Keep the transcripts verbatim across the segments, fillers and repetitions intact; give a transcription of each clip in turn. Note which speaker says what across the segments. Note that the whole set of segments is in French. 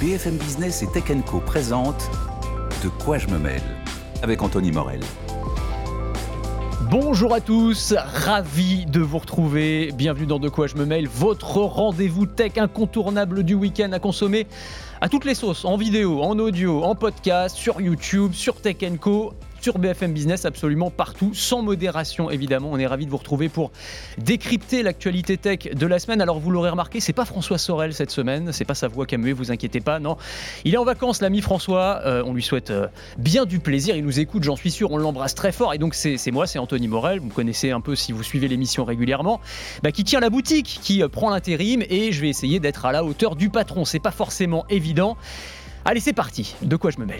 Speaker 1: B F M Business et Tech and Co présentent De quoi je me mêle avec Anthony Morel.
Speaker 2: Bonjour à tous, ravi de vous retrouver. Bienvenue dans De quoi je me mêle, votre rendez-vous tech incontournable du week-end à consommer à toutes les sauces, en vidéo, en audio, en podcast, sur YouTube, sur Tech and Co, sur B F M Business, absolument partout, sans modération évidemment. On est ravis de vous retrouver pour décrypter l'actualité tech de la semaine. Alors vous l'aurez remarqué, c'est pas François Sorel cette semaine, c'est pas sa voix qui a mué, vous inquiétez pas, non. Il est en vacances, l'ami François, euh, on lui souhaite euh, bien du plaisir, il nous écoute, j'en suis sûr, on l'embrasse très fort. Et donc c'est, c'est moi, c'est Anthony Morel, vous me connaissez un peu si vous suivez l'émission régulièrement, bah, qui tient la boutique, qui euh, prend l'intérim, et je vais essayer d'être à la hauteur du patron. C'est pas forcément évident. Allez, c'est parti, de quoi je me mêle.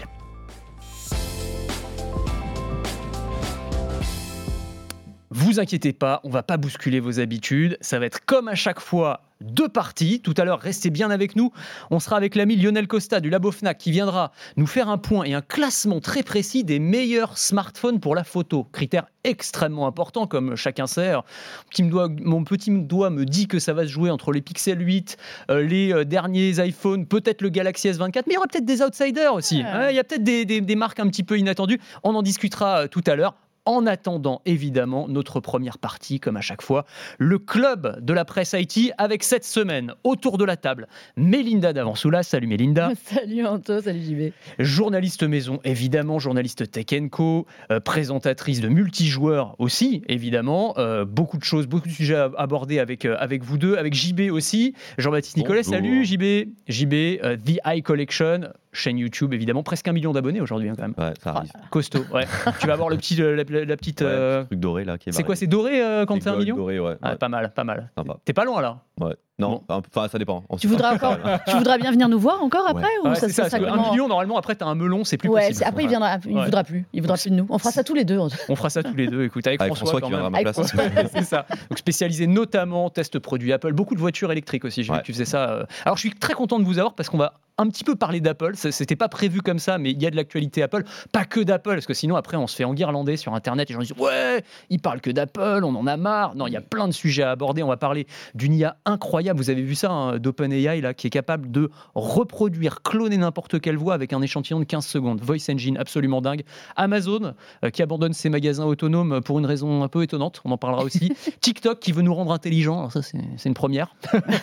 Speaker 2: Vous inquiétez pas, on va pas bousculer vos habitudes, ça va être comme à chaque fois deux parties. Tout à l'heure, restez bien avec nous, on sera avec l'ami Lionel Costa du Labo Fnac qui viendra nous faire un point et un classement très précis des meilleurs smartphones pour la photo. Critère extrêmement important, comme chacun sait. Mon petit doigt, mon petit doigt me dit que ça va se jouer entre les Pixel huit, euh, les euh, derniers iPhones, peut-être le Galaxy S vingt-quatre, mais il y aura peut-être des outsiders aussi. Il ouais. euh, y a peut-être des, des, des marques un petit peu inattendues, on en discutera euh, tout à l'heure. En attendant, évidemment, notre première partie, comme à chaque fois, le club de la presse I T, avec cette semaine, autour de la table, Mélinda Davansoulas. Salut Mélinda.
Speaker 3: Salut Anto, salut J B.
Speaker 2: Journaliste maison, évidemment, journaliste Tech and Co, euh, présentatrice de multijoueurs aussi, évidemment. Euh, beaucoup de choses, beaucoup de sujets à aborder avec, euh, avec vous deux, avec J B aussi. Jean-Baptiste Nicolet, bonjour. Salut J B. J B, euh, The Eye Collection, chaîne YouTube, évidemment, presque un million d'abonnés aujourd'hui, hein, quand même.
Speaker 4: Ouais, ça arrive.
Speaker 2: Ah, costaud, ouais. Tu vas avoir le petit... La, la, la petite,
Speaker 4: ouais,
Speaker 2: euh...
Speaker 4: truc doré là qui est
Speaker 2: c'est quoi, c'est doré euh, quand c'est un million
Speaker 4: doré, ouais,
Speaker 2: ah,
Speaker 4: ouais. Pas
Speaker 2: mal, pas mal.
Speaker 4: Sympa.
Speaker 2: T'es pas loin là.
Speaker 4: Ouais. Non, bon. Enfin ça dépend.
Speaker 3: Tu voudrais encore, tu voudrais bien venir nous voir encore après
Speaker 2: ouais.
Speaker 3: ou
Speaker 2: ouais,
Speaker 3: ça,
Speaker 2: c'est ça, ça, ça un million normalement après t'as un melon, c'est plus
Speaker 3: ouais,
Speaker 2: possible.
Speaker 3: C'est, après il viendra, il ouais. voudra plus, il voudra plus de nous. On fera ça tous les deux.
Speaker 2: On fera ça tous les deux. Écoute avec, avec François,
Speaker 4: François
Speaker 2: quand
Speaker 4: qui
Speaker 2: même.
Speaker 4: viendra à ma place.
Speaker 2: Ouais, c'est ça. Donc spécialisé notamment test produits Apple, beaucoup de voitures électriques aussi. J'ai ouais. vu que tu faisais ça. Alors je suis très content de vous avoir parce qu'on va un petit peu parler d'Apple, c'était pas prévu comme ça, mais il y a de l'actualité Apple, pas que d'Apple, parce que sinon après on se fait enguirlander sur Internet, et les gens disent ouais, ils parlent que d'Apple, on en a marre. Non, il y a plein de sujets à aborder, on va parler d'une I A incroyable, vous avez vu ça, hein, d'OpenAI, là, qui est capable de reproduire, cloner n'importe quelle voix avec un échantillon de quinze secondes, Voice Engine absolument dingue. Amazon, euh, qui abandonne ses magasins autonomes pour une raison un peu étonnante, on en parlera aussi. TikTok, qui veut nous rendre intelligents, alors ça c'est, c'est une première.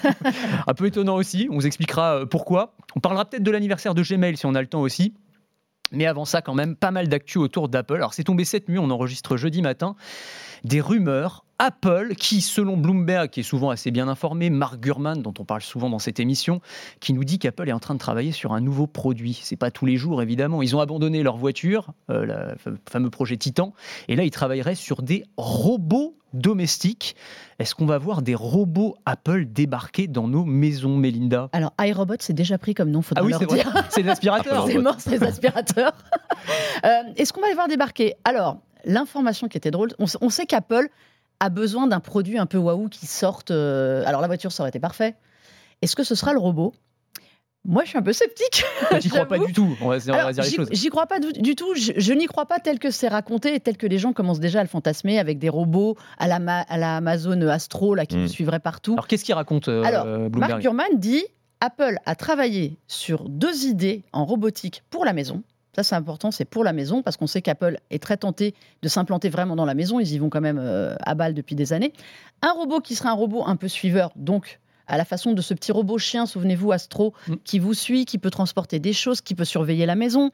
Speaker 2: Un peu étonnant aussi, on vous expliquera pourquoi. On parlera peut-être de l'anniversaire de Gmail si on a le temps aussi. Mais avant ça, quand même, pas mal d'actu autour d'Apple. Alors, c'est tombé cette nuit, on enregistre jeudi matin. Des rumeurs. Apple, qui, selon Bloomberg, qui est souvent assez bien informé, Mark Gurman, dont on parle souvent dans cette émission, qui nous dit qu'Apple est en train de travailler sur un nouveau produit. C'est pas tous les jours, évidemment. Ils ont abandonné leur voiture, euh, le fameux projet Titan, et là, ils travailleraient sur des robots domestiques. Est-ce qu'on va voir des robots Apple débarquer dans nos maisons, Mélinda ?
Speaker 3: Alors, iRobot, c'est déjà pris comme nom, faudrait
Speaker 2: ah oui,
Speaker 3: leur
Speaker 2: c'est
Speaker 3: dire.
Speaker 2: Vrai. C'est des aspirateurs.
Speaker 3: C'est mort, c'est des aspirateurs. euh, est-ce qu'on va les voir débarquer ? Alors, l'information qui était drôle, on, on sait qu'Apple a besoin d'un produit un peu waouh qui sorte. Euh... Alors, la voiture, ça aurait été parfait. Est-ce que ce sera le robot ? Moi, je suis un peu sceptique.
Speaker 2: Tu n'y crois pas du tout. On va dire, Alors, on va dire les
Speaker 3: j'y,
Speaker 2: choses.
Speaker 3: J'y crois pas du, du tout. Je, je n'y crois pas tel que c'est raconté et tel que les gens commencent déjà à le fantasmer avec des robots à la, ma, à la Amazon Astro là, qui mmh. nous suivraient partout.
Speaker 2: Alors, qu'est-ce qu'il raconte euh,
Speaker 3: Alors,
Speaker 2: Bloomberg ?
Speaker 3: Mark Gurman dit Apple a travaillé sur deux idées en robotique pour la maison. Ça, c'est important, c'est pour la maison, parce qu'on sait qu'Apple est très tenté de s'implanter vraiment dans la maison. Ils y vont quand même euh, à balle depuis des années. Un robot qui serait un robot un peu suiveur, donc à la façon de ce petit robot chien, souvenez-vous, Astro, mmh. qui vous suit, qui peut transporter des choses, qui peut surveiller la maison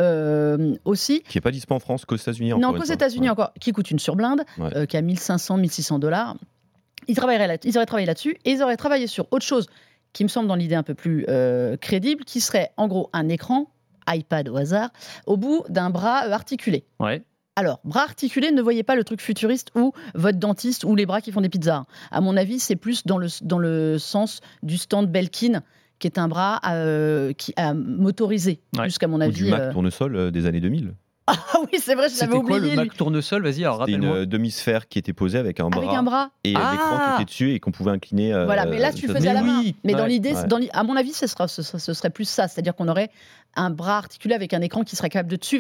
Speaker 3: euh, aussi.
Speaker 4: Qui n'est pas disponible en France, qu'aux États-Unis
Speaker 3: encore.
Speaker 4: Non,
Speaker 3: qu'aux États-Unis ouais. encore, qui coûte une surblinde, ouais. euh, qui a mille cinq cents, mille six cents dollars. Ils, là, ils auraient travaillé là-dessus, et ils auraient travaillé sur autre chose qui me semble dans l'idée un peu plus euh, crédible, qui serait en gros un écran, iPad au hasard, au bout d'un bras articulé.
Speaker 2: Ouais.
Speaker 3: Alors, bras articulé, ne voyez pas le truc futuriste ou votre dentiste ou les bras qui font des pizzas. À mon avis, c'est plus dans le, dans le sens du stand Belkin, qui est un bras euh, qui, euh, motorisé,
Speaker 2: ouais.
Speaker 3: jusqu'à mon avis.
Speaker 4: Ou du Mac
Speaker 3: euh...
Speaker 4: tournesol euh, des années deux mille.
Speaker 3: Ah oui, c'est vrai, je
Speaker 2: C'était
Speaker 3: l'avais oublié.
Speaker 2: C'était quoi le Mac
Speaker 3: lui.
Speaker 2: tournesol ? Vas-y, alors
Speaker 4: C'était
Speaker 2: rappelle-moi.
Speaker 4: une demi-sphère qui était posée avec un bras.
Speaker 3: Avec un bras.
Speaker 4: Et
Speaker 3: ah.
Speaker 4: l'écran qui était dessus et qu'on pouvait incliner. Euh,
Speaker 3: voilà, mais là, tu le faisais
Speaker 2: mais
Speaker 3: à la main.
Speaker 2: oui.
Speaker 3: Mais
Speaker 2: ouais.
Speaker 3: dans l'idée,
Speaker 4: ouais.
Speaker 3: dans l'idée, à mon avis, ce, sera, ce, ce serait plus ça. C'est-à-dire qu'on aurait un bras articulé avec un écran qui serait capable de te suivre.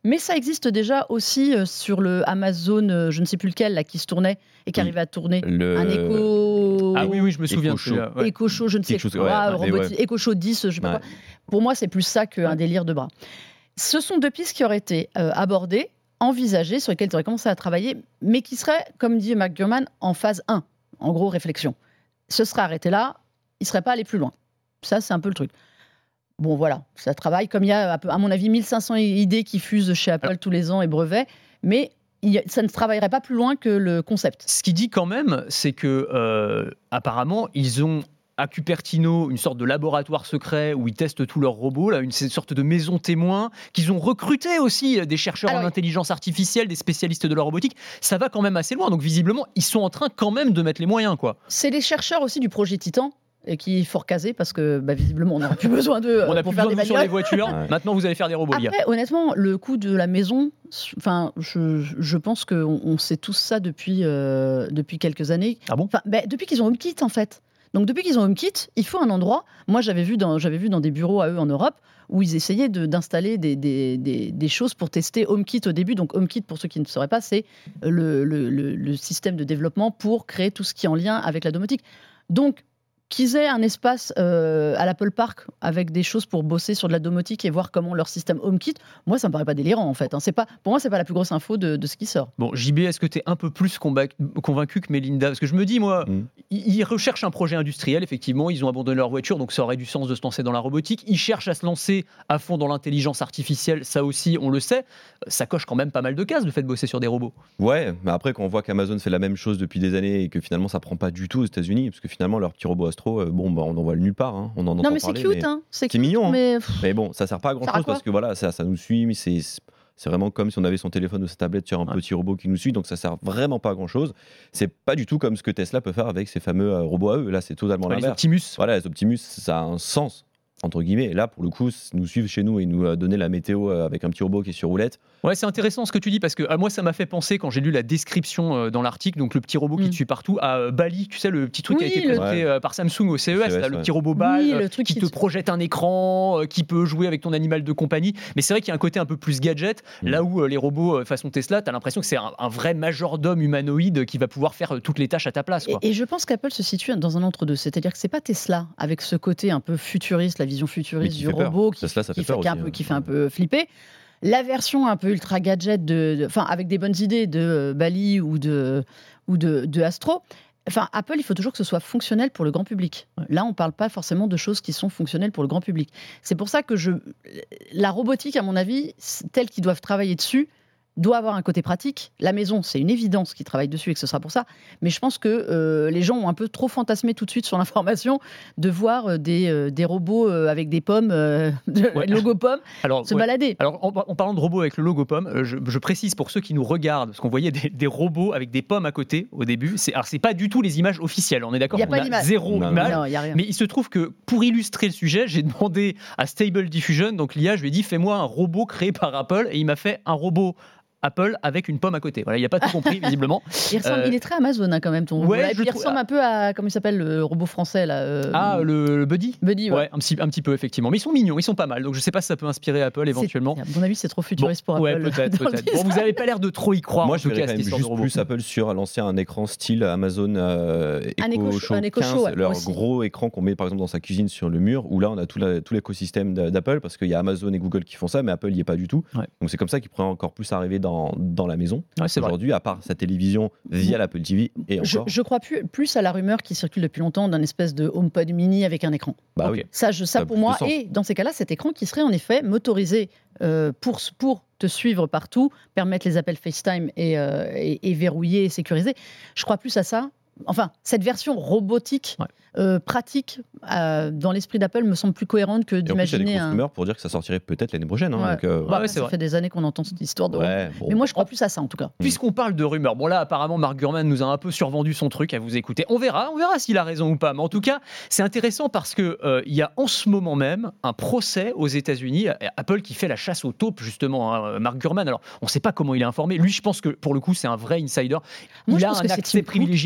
Speaker 3: Mais ça existe déjà aussi euh, sur le Amazon, euh, je ne sais plus lequel, là, qui se tournait et qui
Speaker 4: Oui.
Speaker 3: arrivait à tourner.
Speaker 4: Le-
Speaker 3: Un Echo...
Speaker 2: Ah oui, oui, je me souviens.
Speaker 4: Echo Show.
Speaker 2: celui-là, ouais.
Speaker 3: Echo Show, je ne sais
Speaker 4: Quelque chose,
Speaker 3: quoi,
Speaker 4: ouais, mais
Speaker 3: roboti-
Speaker 4: ouais.
Speaker 3: Echo Show dix, je sais pas
Speaker 4: Ouais.
Speaker 3: quoi. Pour moi, c'est plus ça qu'un délire de bras. Ce sont deux pistes qui auraient été euh, abordées, envisagées, sur lesquelles tu aurais commencé à travailler, mais qui seraient, comme dit Mark Gurman, en phase un. En gros, réflexion. Ce serait arrêté là, il ne serait pas allé plus loin. Ça, c'est un peu le truc. Bon, voilà, ça travaille. Comme il y a, à mon avis, mille cinq cents idées qui fusent chez Apple
Speaker 2: Alors,
Speaker 3: tous les ans et brevets, mais il y a- ça ne travaillerait pas plus loin que le concept.
Speaker 2: Ce qu'il dit quand même, c'est que euh, apparemment, ils ont à Cupertino une sorte de laboratoire secret où ils testent tous leurs robots, là, une sorte de maison témoin, qu'ils ont recruté aussi des chercheurs
Speaker 3: Alors,
Speaker 2: en intelligence artificielle, des spécialistes de la robotique. Ça va quand même assez loin. Donc visiblement, ils sont en train quand même de mettre les moyens, quoi.
Speaker 3: C'est les chercheurs aussi du projet Titan, et qui faut recaser parce que bah, visiblement, on n'aura plus besoin d'eux
Speaker 2: On
Speaker 3: euh,
Speaker 2: a
Speaker 3: pour
Speaker 2: plus
Speaker 3: faire
Speaker 2: besoin
Speaker 3: des
Speaker 2: de vous sur les
Speaker 3: bagnoles.
Speaker 2: voitures.
Speaker 4: Ouais.
Speaker 2: Maintenant, vous allez faire des robots, les gars.
Speaker 3: Après, honnêtement, le coût de la maison, enfin, je, je pense qu'on on sait tous ça depuis, euh, depuis quelques années.
Speaker 2: Ah bon?
Speaker 3: Enfin, ben, depuis qu'ils ont HomeKit, en fait. Donc, depuis qu'ils ont HomeKit, il faut un endroit. Moi, j'avais vu dans, j'avais vu dans des bureaux à eux en Europe où ils essayaient de- d'installer des, des, des, des choses pour tester HomeKit au début. Donc, HomeKit, pour ceux qui ne sauraient pas, c'est le, le, le, le système de développement pour créer tout ce qui est en lien avec la domotique. Donc, qu'ils aient un espace euh, à l'Apple Park avec des choses pour bosser sur de la domotique et voir comment leur système HomeKit, moi, ça me paraît pas délirant, en fait. Hein. C'est pas, pour moi, c'est pas la plus grosse info de, de ce qui sort.
Speaker 2: Bon, J B, est-ce que tu es un peu plus comba- convaincu que Mélinda? Parce que je me dis, moi,
Speaker 4: Mm.
Speaker 2: ils ils recherchent un projet industriel, effectivement, ils ont abandonné leur voiture, donc ça aurait du sens de se lancer dans la robotique. Ils cherchent à se lancer à fond dans l'intelligence artificielle, ça aussi, on le sait. Ça coche quand même pas mal de cases, le fait de bosser sur des robots.
Speaker 4: Ouais, mais après, quand on voit qu'Amazon fait la même chose depuis des années et que finalement ça prend pas du tout aux États-Unis, parce que finalement leur petit robot Astro, euh, bon, bah, on en voit nulle part. Hein. On en entend
Speaker 3: Non, mais c'est
Speaker 4: parler,
Speaker 3: cute,
Speaker 4: mais...
Speaker 3: hein. C'est
Speaker 4: C'est
Speaker 3: cute,
Speaker 4: mignon, hein.
Speaker 3: mais pff,
Speaker 4: Mais bon, ça sert pas à grand
Speaker 3: Ça sert à
Speaker 4: chose
Speaker 3: quoi
Speaker 4: parce que voilà, ça, ça nous suit, mais c'est c'est vraiment comme si on avait son téléphone ou sa tablette sur un
Speaker 2: Ouais.
Speaker 4: petit robot qui nous suit, donc ça sert vraiment pas à grand chose. C'est pas du tout comme ce que Tesla peut faire avec ses fameux euh, robots à eux. Là, c'est totalement
Speaker 2: Ouais, les
Speaker 4: l'inverse.
Speaker 2: Optimus.
Speaker 4: Voilà, les Optimus, ça a un sens entre guillemets. Et là, pour le coup, nous suivre chez nous et nous euh, donner la météo euh, avec un petit robot qui est sur roulette.
Speaker 2: Ouais, c'est intéressant ce que tu dis parce que à moi ça m'a fait penser quand j'ai lu la description euh, dans l'article, donc le petit robot qui
Speaker 3: Mm.
Speaker 2: te suit partout, à euh, Bali, tu sais le petit truc qui a
Speaker 3: Oui,
Speaker 2: été
Speaker 3: le-
Speaker 2: présenté
Speaker 4: Ouais.
Speaker 2: euh, par Samsung au C E S,
Speaker 4: C E S,
Speaker 2: là, le
Speaker 4: ouais.
Speaker 2: petit robot Bal
Speaker 3: oui,
Speaker 2: euh,
Speaker 3: le truc
Speaker 2: qui
Speaker 3: qui
Speaker 2: te projette un écran, euh, qui peut jouer avec ton animal de compagnie. Mais c'est vrai qu'il y a un côté un peu plus gadget,
Speaker 4: Mm.
Speaker 2: là où euh, les robots euh, façon Tesla, tu as l'impression que c'est un, un vrai majordome humanoïde qui va pouvoir faire euh, toutes les tâches à ta place, quoi.
Speaker 3: Et, et je pense qu'Apple se situe dans un entre-deux. C'est-à-dire que c'est pas Tesla, avec ce côté un peu futuriste, la vision
Speaker 4: Mais
Speaker 3: futuriste
Speaker 4: qui
Speaker 3: du
Speaker 4: fait peur.
Speaker 3: robot, qui,
Speaker 4: Tesla, ça
Speaker 3: qui
Speaker 4: fait peur
Speaker 3: qui est un
Speaker 4: aussi,
Speaker 3: peu,
Speaker 4: hein.
Speaker 3: qui fait un peu flipper. La version un peu ultra gadget, de, de- enfin, avec des bonnes idées de euh, Bali ou de, ou de, de Astro. Enfin, Apple, il faut toujours que ce soit fonctionnel pour le grand public. Là, on ne parle pas forcément de choses qui sont fonctionnelles pour le grand public. C'est pour ça que je, la robotique, à mon avis, telle qu'ils doivent travailler dessus, doit avoir un côté pratique. La maison, c'est une évidence qu'ils travaillent dessus et que ce sera pour ça. Mais je pense que euh, les gens ont un peu trop fantasmé tout de suite sur l'information de voir euh, des, euh, des robots euh, avec des pommes, euh, de,
Speaker 2: Ouais.
Speaker 3: logo pommes,
Speaker 2: Alors,
Speaker 3: se
Speaker 2: ouais.
Speaker 3: balader.
Speaker 2: Alors, en, en parlant de robots avec le logo pomme, euh, je, je précise pour ceux qui nous regardent, parce qu'on voyait des, des robots avec des pommes à côté au début. C'est, alors, c'est pas du tout les images officielles, on est d'accord?
Speaker 3: Il y a
Speaker 2: On
Speaker 3: pas
Speaker 2: a
Speaker 3: d'image.
Speaker 2: zéro
Speaker 4: Non, non,
Speaker 2: image.
Speaker 3: Non, il n'y a rien.
Speaker 2: Mais il se trouve que pour illustrer le sujet, j'ai demandé à Stable Diffusion, donc l'I A, je lui ai dit fais-moi un robot créé par Apple, et il m'a fait un robot Apple avec une pomme à côté. Voilà, il n'a pas tout compris visiblement.
Speaker 3: Il, ressemble-
Speaker 2: Euh,
Speaker 3: il est très Amazon hein, quand même, ton robot.
Speaker 2: ouais,
Speaker 3: là.
Speaker 2: je
Speaker 3: Il
Speaker 2: trouve-
Speaker 3: ressemble un peu à, comment il s'appelle, le robot français là. euh,
Speaker 2: Ah, le, le Buddy.
Speaker 3: Buddy, ouais.
Speaker 2: Ouais, un petit, un petit peu effectivement. Mais ils sont mignons, ils sont pas mal. Donc je sais pas si ça peut inspirer Apple
Speaker 3: C'est-
Speaker 2: éventuellement.
Speaker 3: À mon avis, c'est trop futuriste
Speaker 2: Bon,
Speaker 3: pour
Speaker 2: ouais,
Speaker 3: Apple.
Speaker 2: peut-être,
Speaker 3: dans le
Speaker 2: peut-être. Bon,
Speaker 3: design.
Speaker 2: vous n'avez pas l'air de trop y croire.
Speaker 4: Moi,
Speaker 2: en
Speaker 4: je
Speaker 2: tout
Speaker 4: verrais
Speaker 2: cas,
Speaker 4: quand
Speaker 2: cette
Speaker 4: même
Speaker 2: histoire de
Speaker 4: juste
Speaker 2: robot.
Speaker 4: plus Apple sur lancer un écran style Amazon euh,
Speaker 3: Un
Speaker 4: Echo,
Speaker 3: Echo-
Speaker 4: Show
Speaker 3: un Echo
Speaker 4: quinze,
Speaker 3: Show, ouais,
Speaker 4: leur
Speaker 3: aussi.
Speaker 4: gros écran qu'on met par exemple dans sa cuisine sur le mur, où là on a tout, la- tout l'écosystème d'a- d'Apple, parce qu'il y a Amazon et Google qui font ça, mais Apple n'y est pas du tout.
Speaker 2: Ouais.
Speaker 4: Donc c'est comme ça qu'il pourrait encore plus arriver dans, dans la maison.
Speaker 2: Ouais, c'est vrai.
Speaker 4: Aujourd'hui, à part sa télévision via l'Apple T V et
Speaker 3: Je,
Speaker 4: encore.
Speaker 3: je crois plus, plus à la rumeur qui circule depuis longtemps d'un espèce de HomePod mini avec un écran.
Speaker 4: Bah
Speaker 2: Ok.
Speaker 4: oui.
Speaker 3: Ça, je, ça
Speaker 4: Ça a
Speaker 3: pour
Speaker 4: plus de
Speaker 3: moi.
Speaker 4: sens.
Speaker 3: Et dans ces cas-là, cet écran qui serait en effet motorisé euh, pour, pour te suivre partout, permettre les appels FaceTime et, euh, et, et verrouiller et sécuriser. Je crois plus à ça. Enfin, cette version robotique,
Speaker 2: Ouais.
Speaker 3: euh, pratique, euh, dans l'esprit d'Apple, me semble plus cohérente que
Speaker 4: Et en plus, il y a des
Speaker 3: d'imaginer
Speaker 4: grosses
Speaker 3: un.
Speaker 4: rumeurs pour dire que ça sortirait peut-être l'année prochaine. hein,
Speaker 3: Ouais.
Speaker 4: donc, euh,
Speaker 3: Bah,
Speaker 2: ouais, c'est
Speaker 3: ça
Speaker 2: vrai.
Speaker 3: fait des années qu'on entend cette histoire de.
Speaker 4: ouais, bon.
Speaker 3: Mais moi, je crois plus à ça en tout cas.
Speaker 2: Puisqu'on parle de rumeurs, bon là apparemment Mark Gurman nous a un peu survendu son truc à vous écouter. On verra, on verra s'il a raison ou pas. Mais en tout cas, c'est intéressant parce que euh, il y a en ce moment même un procès aux États-Unis, Apple qui fait la chasse aux taupes justement. Hein, Mark Gurman. Alors on ne sait pas comment il est informé. Lui, je pense que pour le coup, c'est un vrai insider.
Speaker 3: Moi,
Speaker 2: il
Speaker 3: je
Speaker 2: a
Speaker 3: pense
Speaker 2: un
Speaker 3: que c'est
Speaker 2: accès
Speaker 3: Tim Cook.
Speaker 2: privilégié à Apple.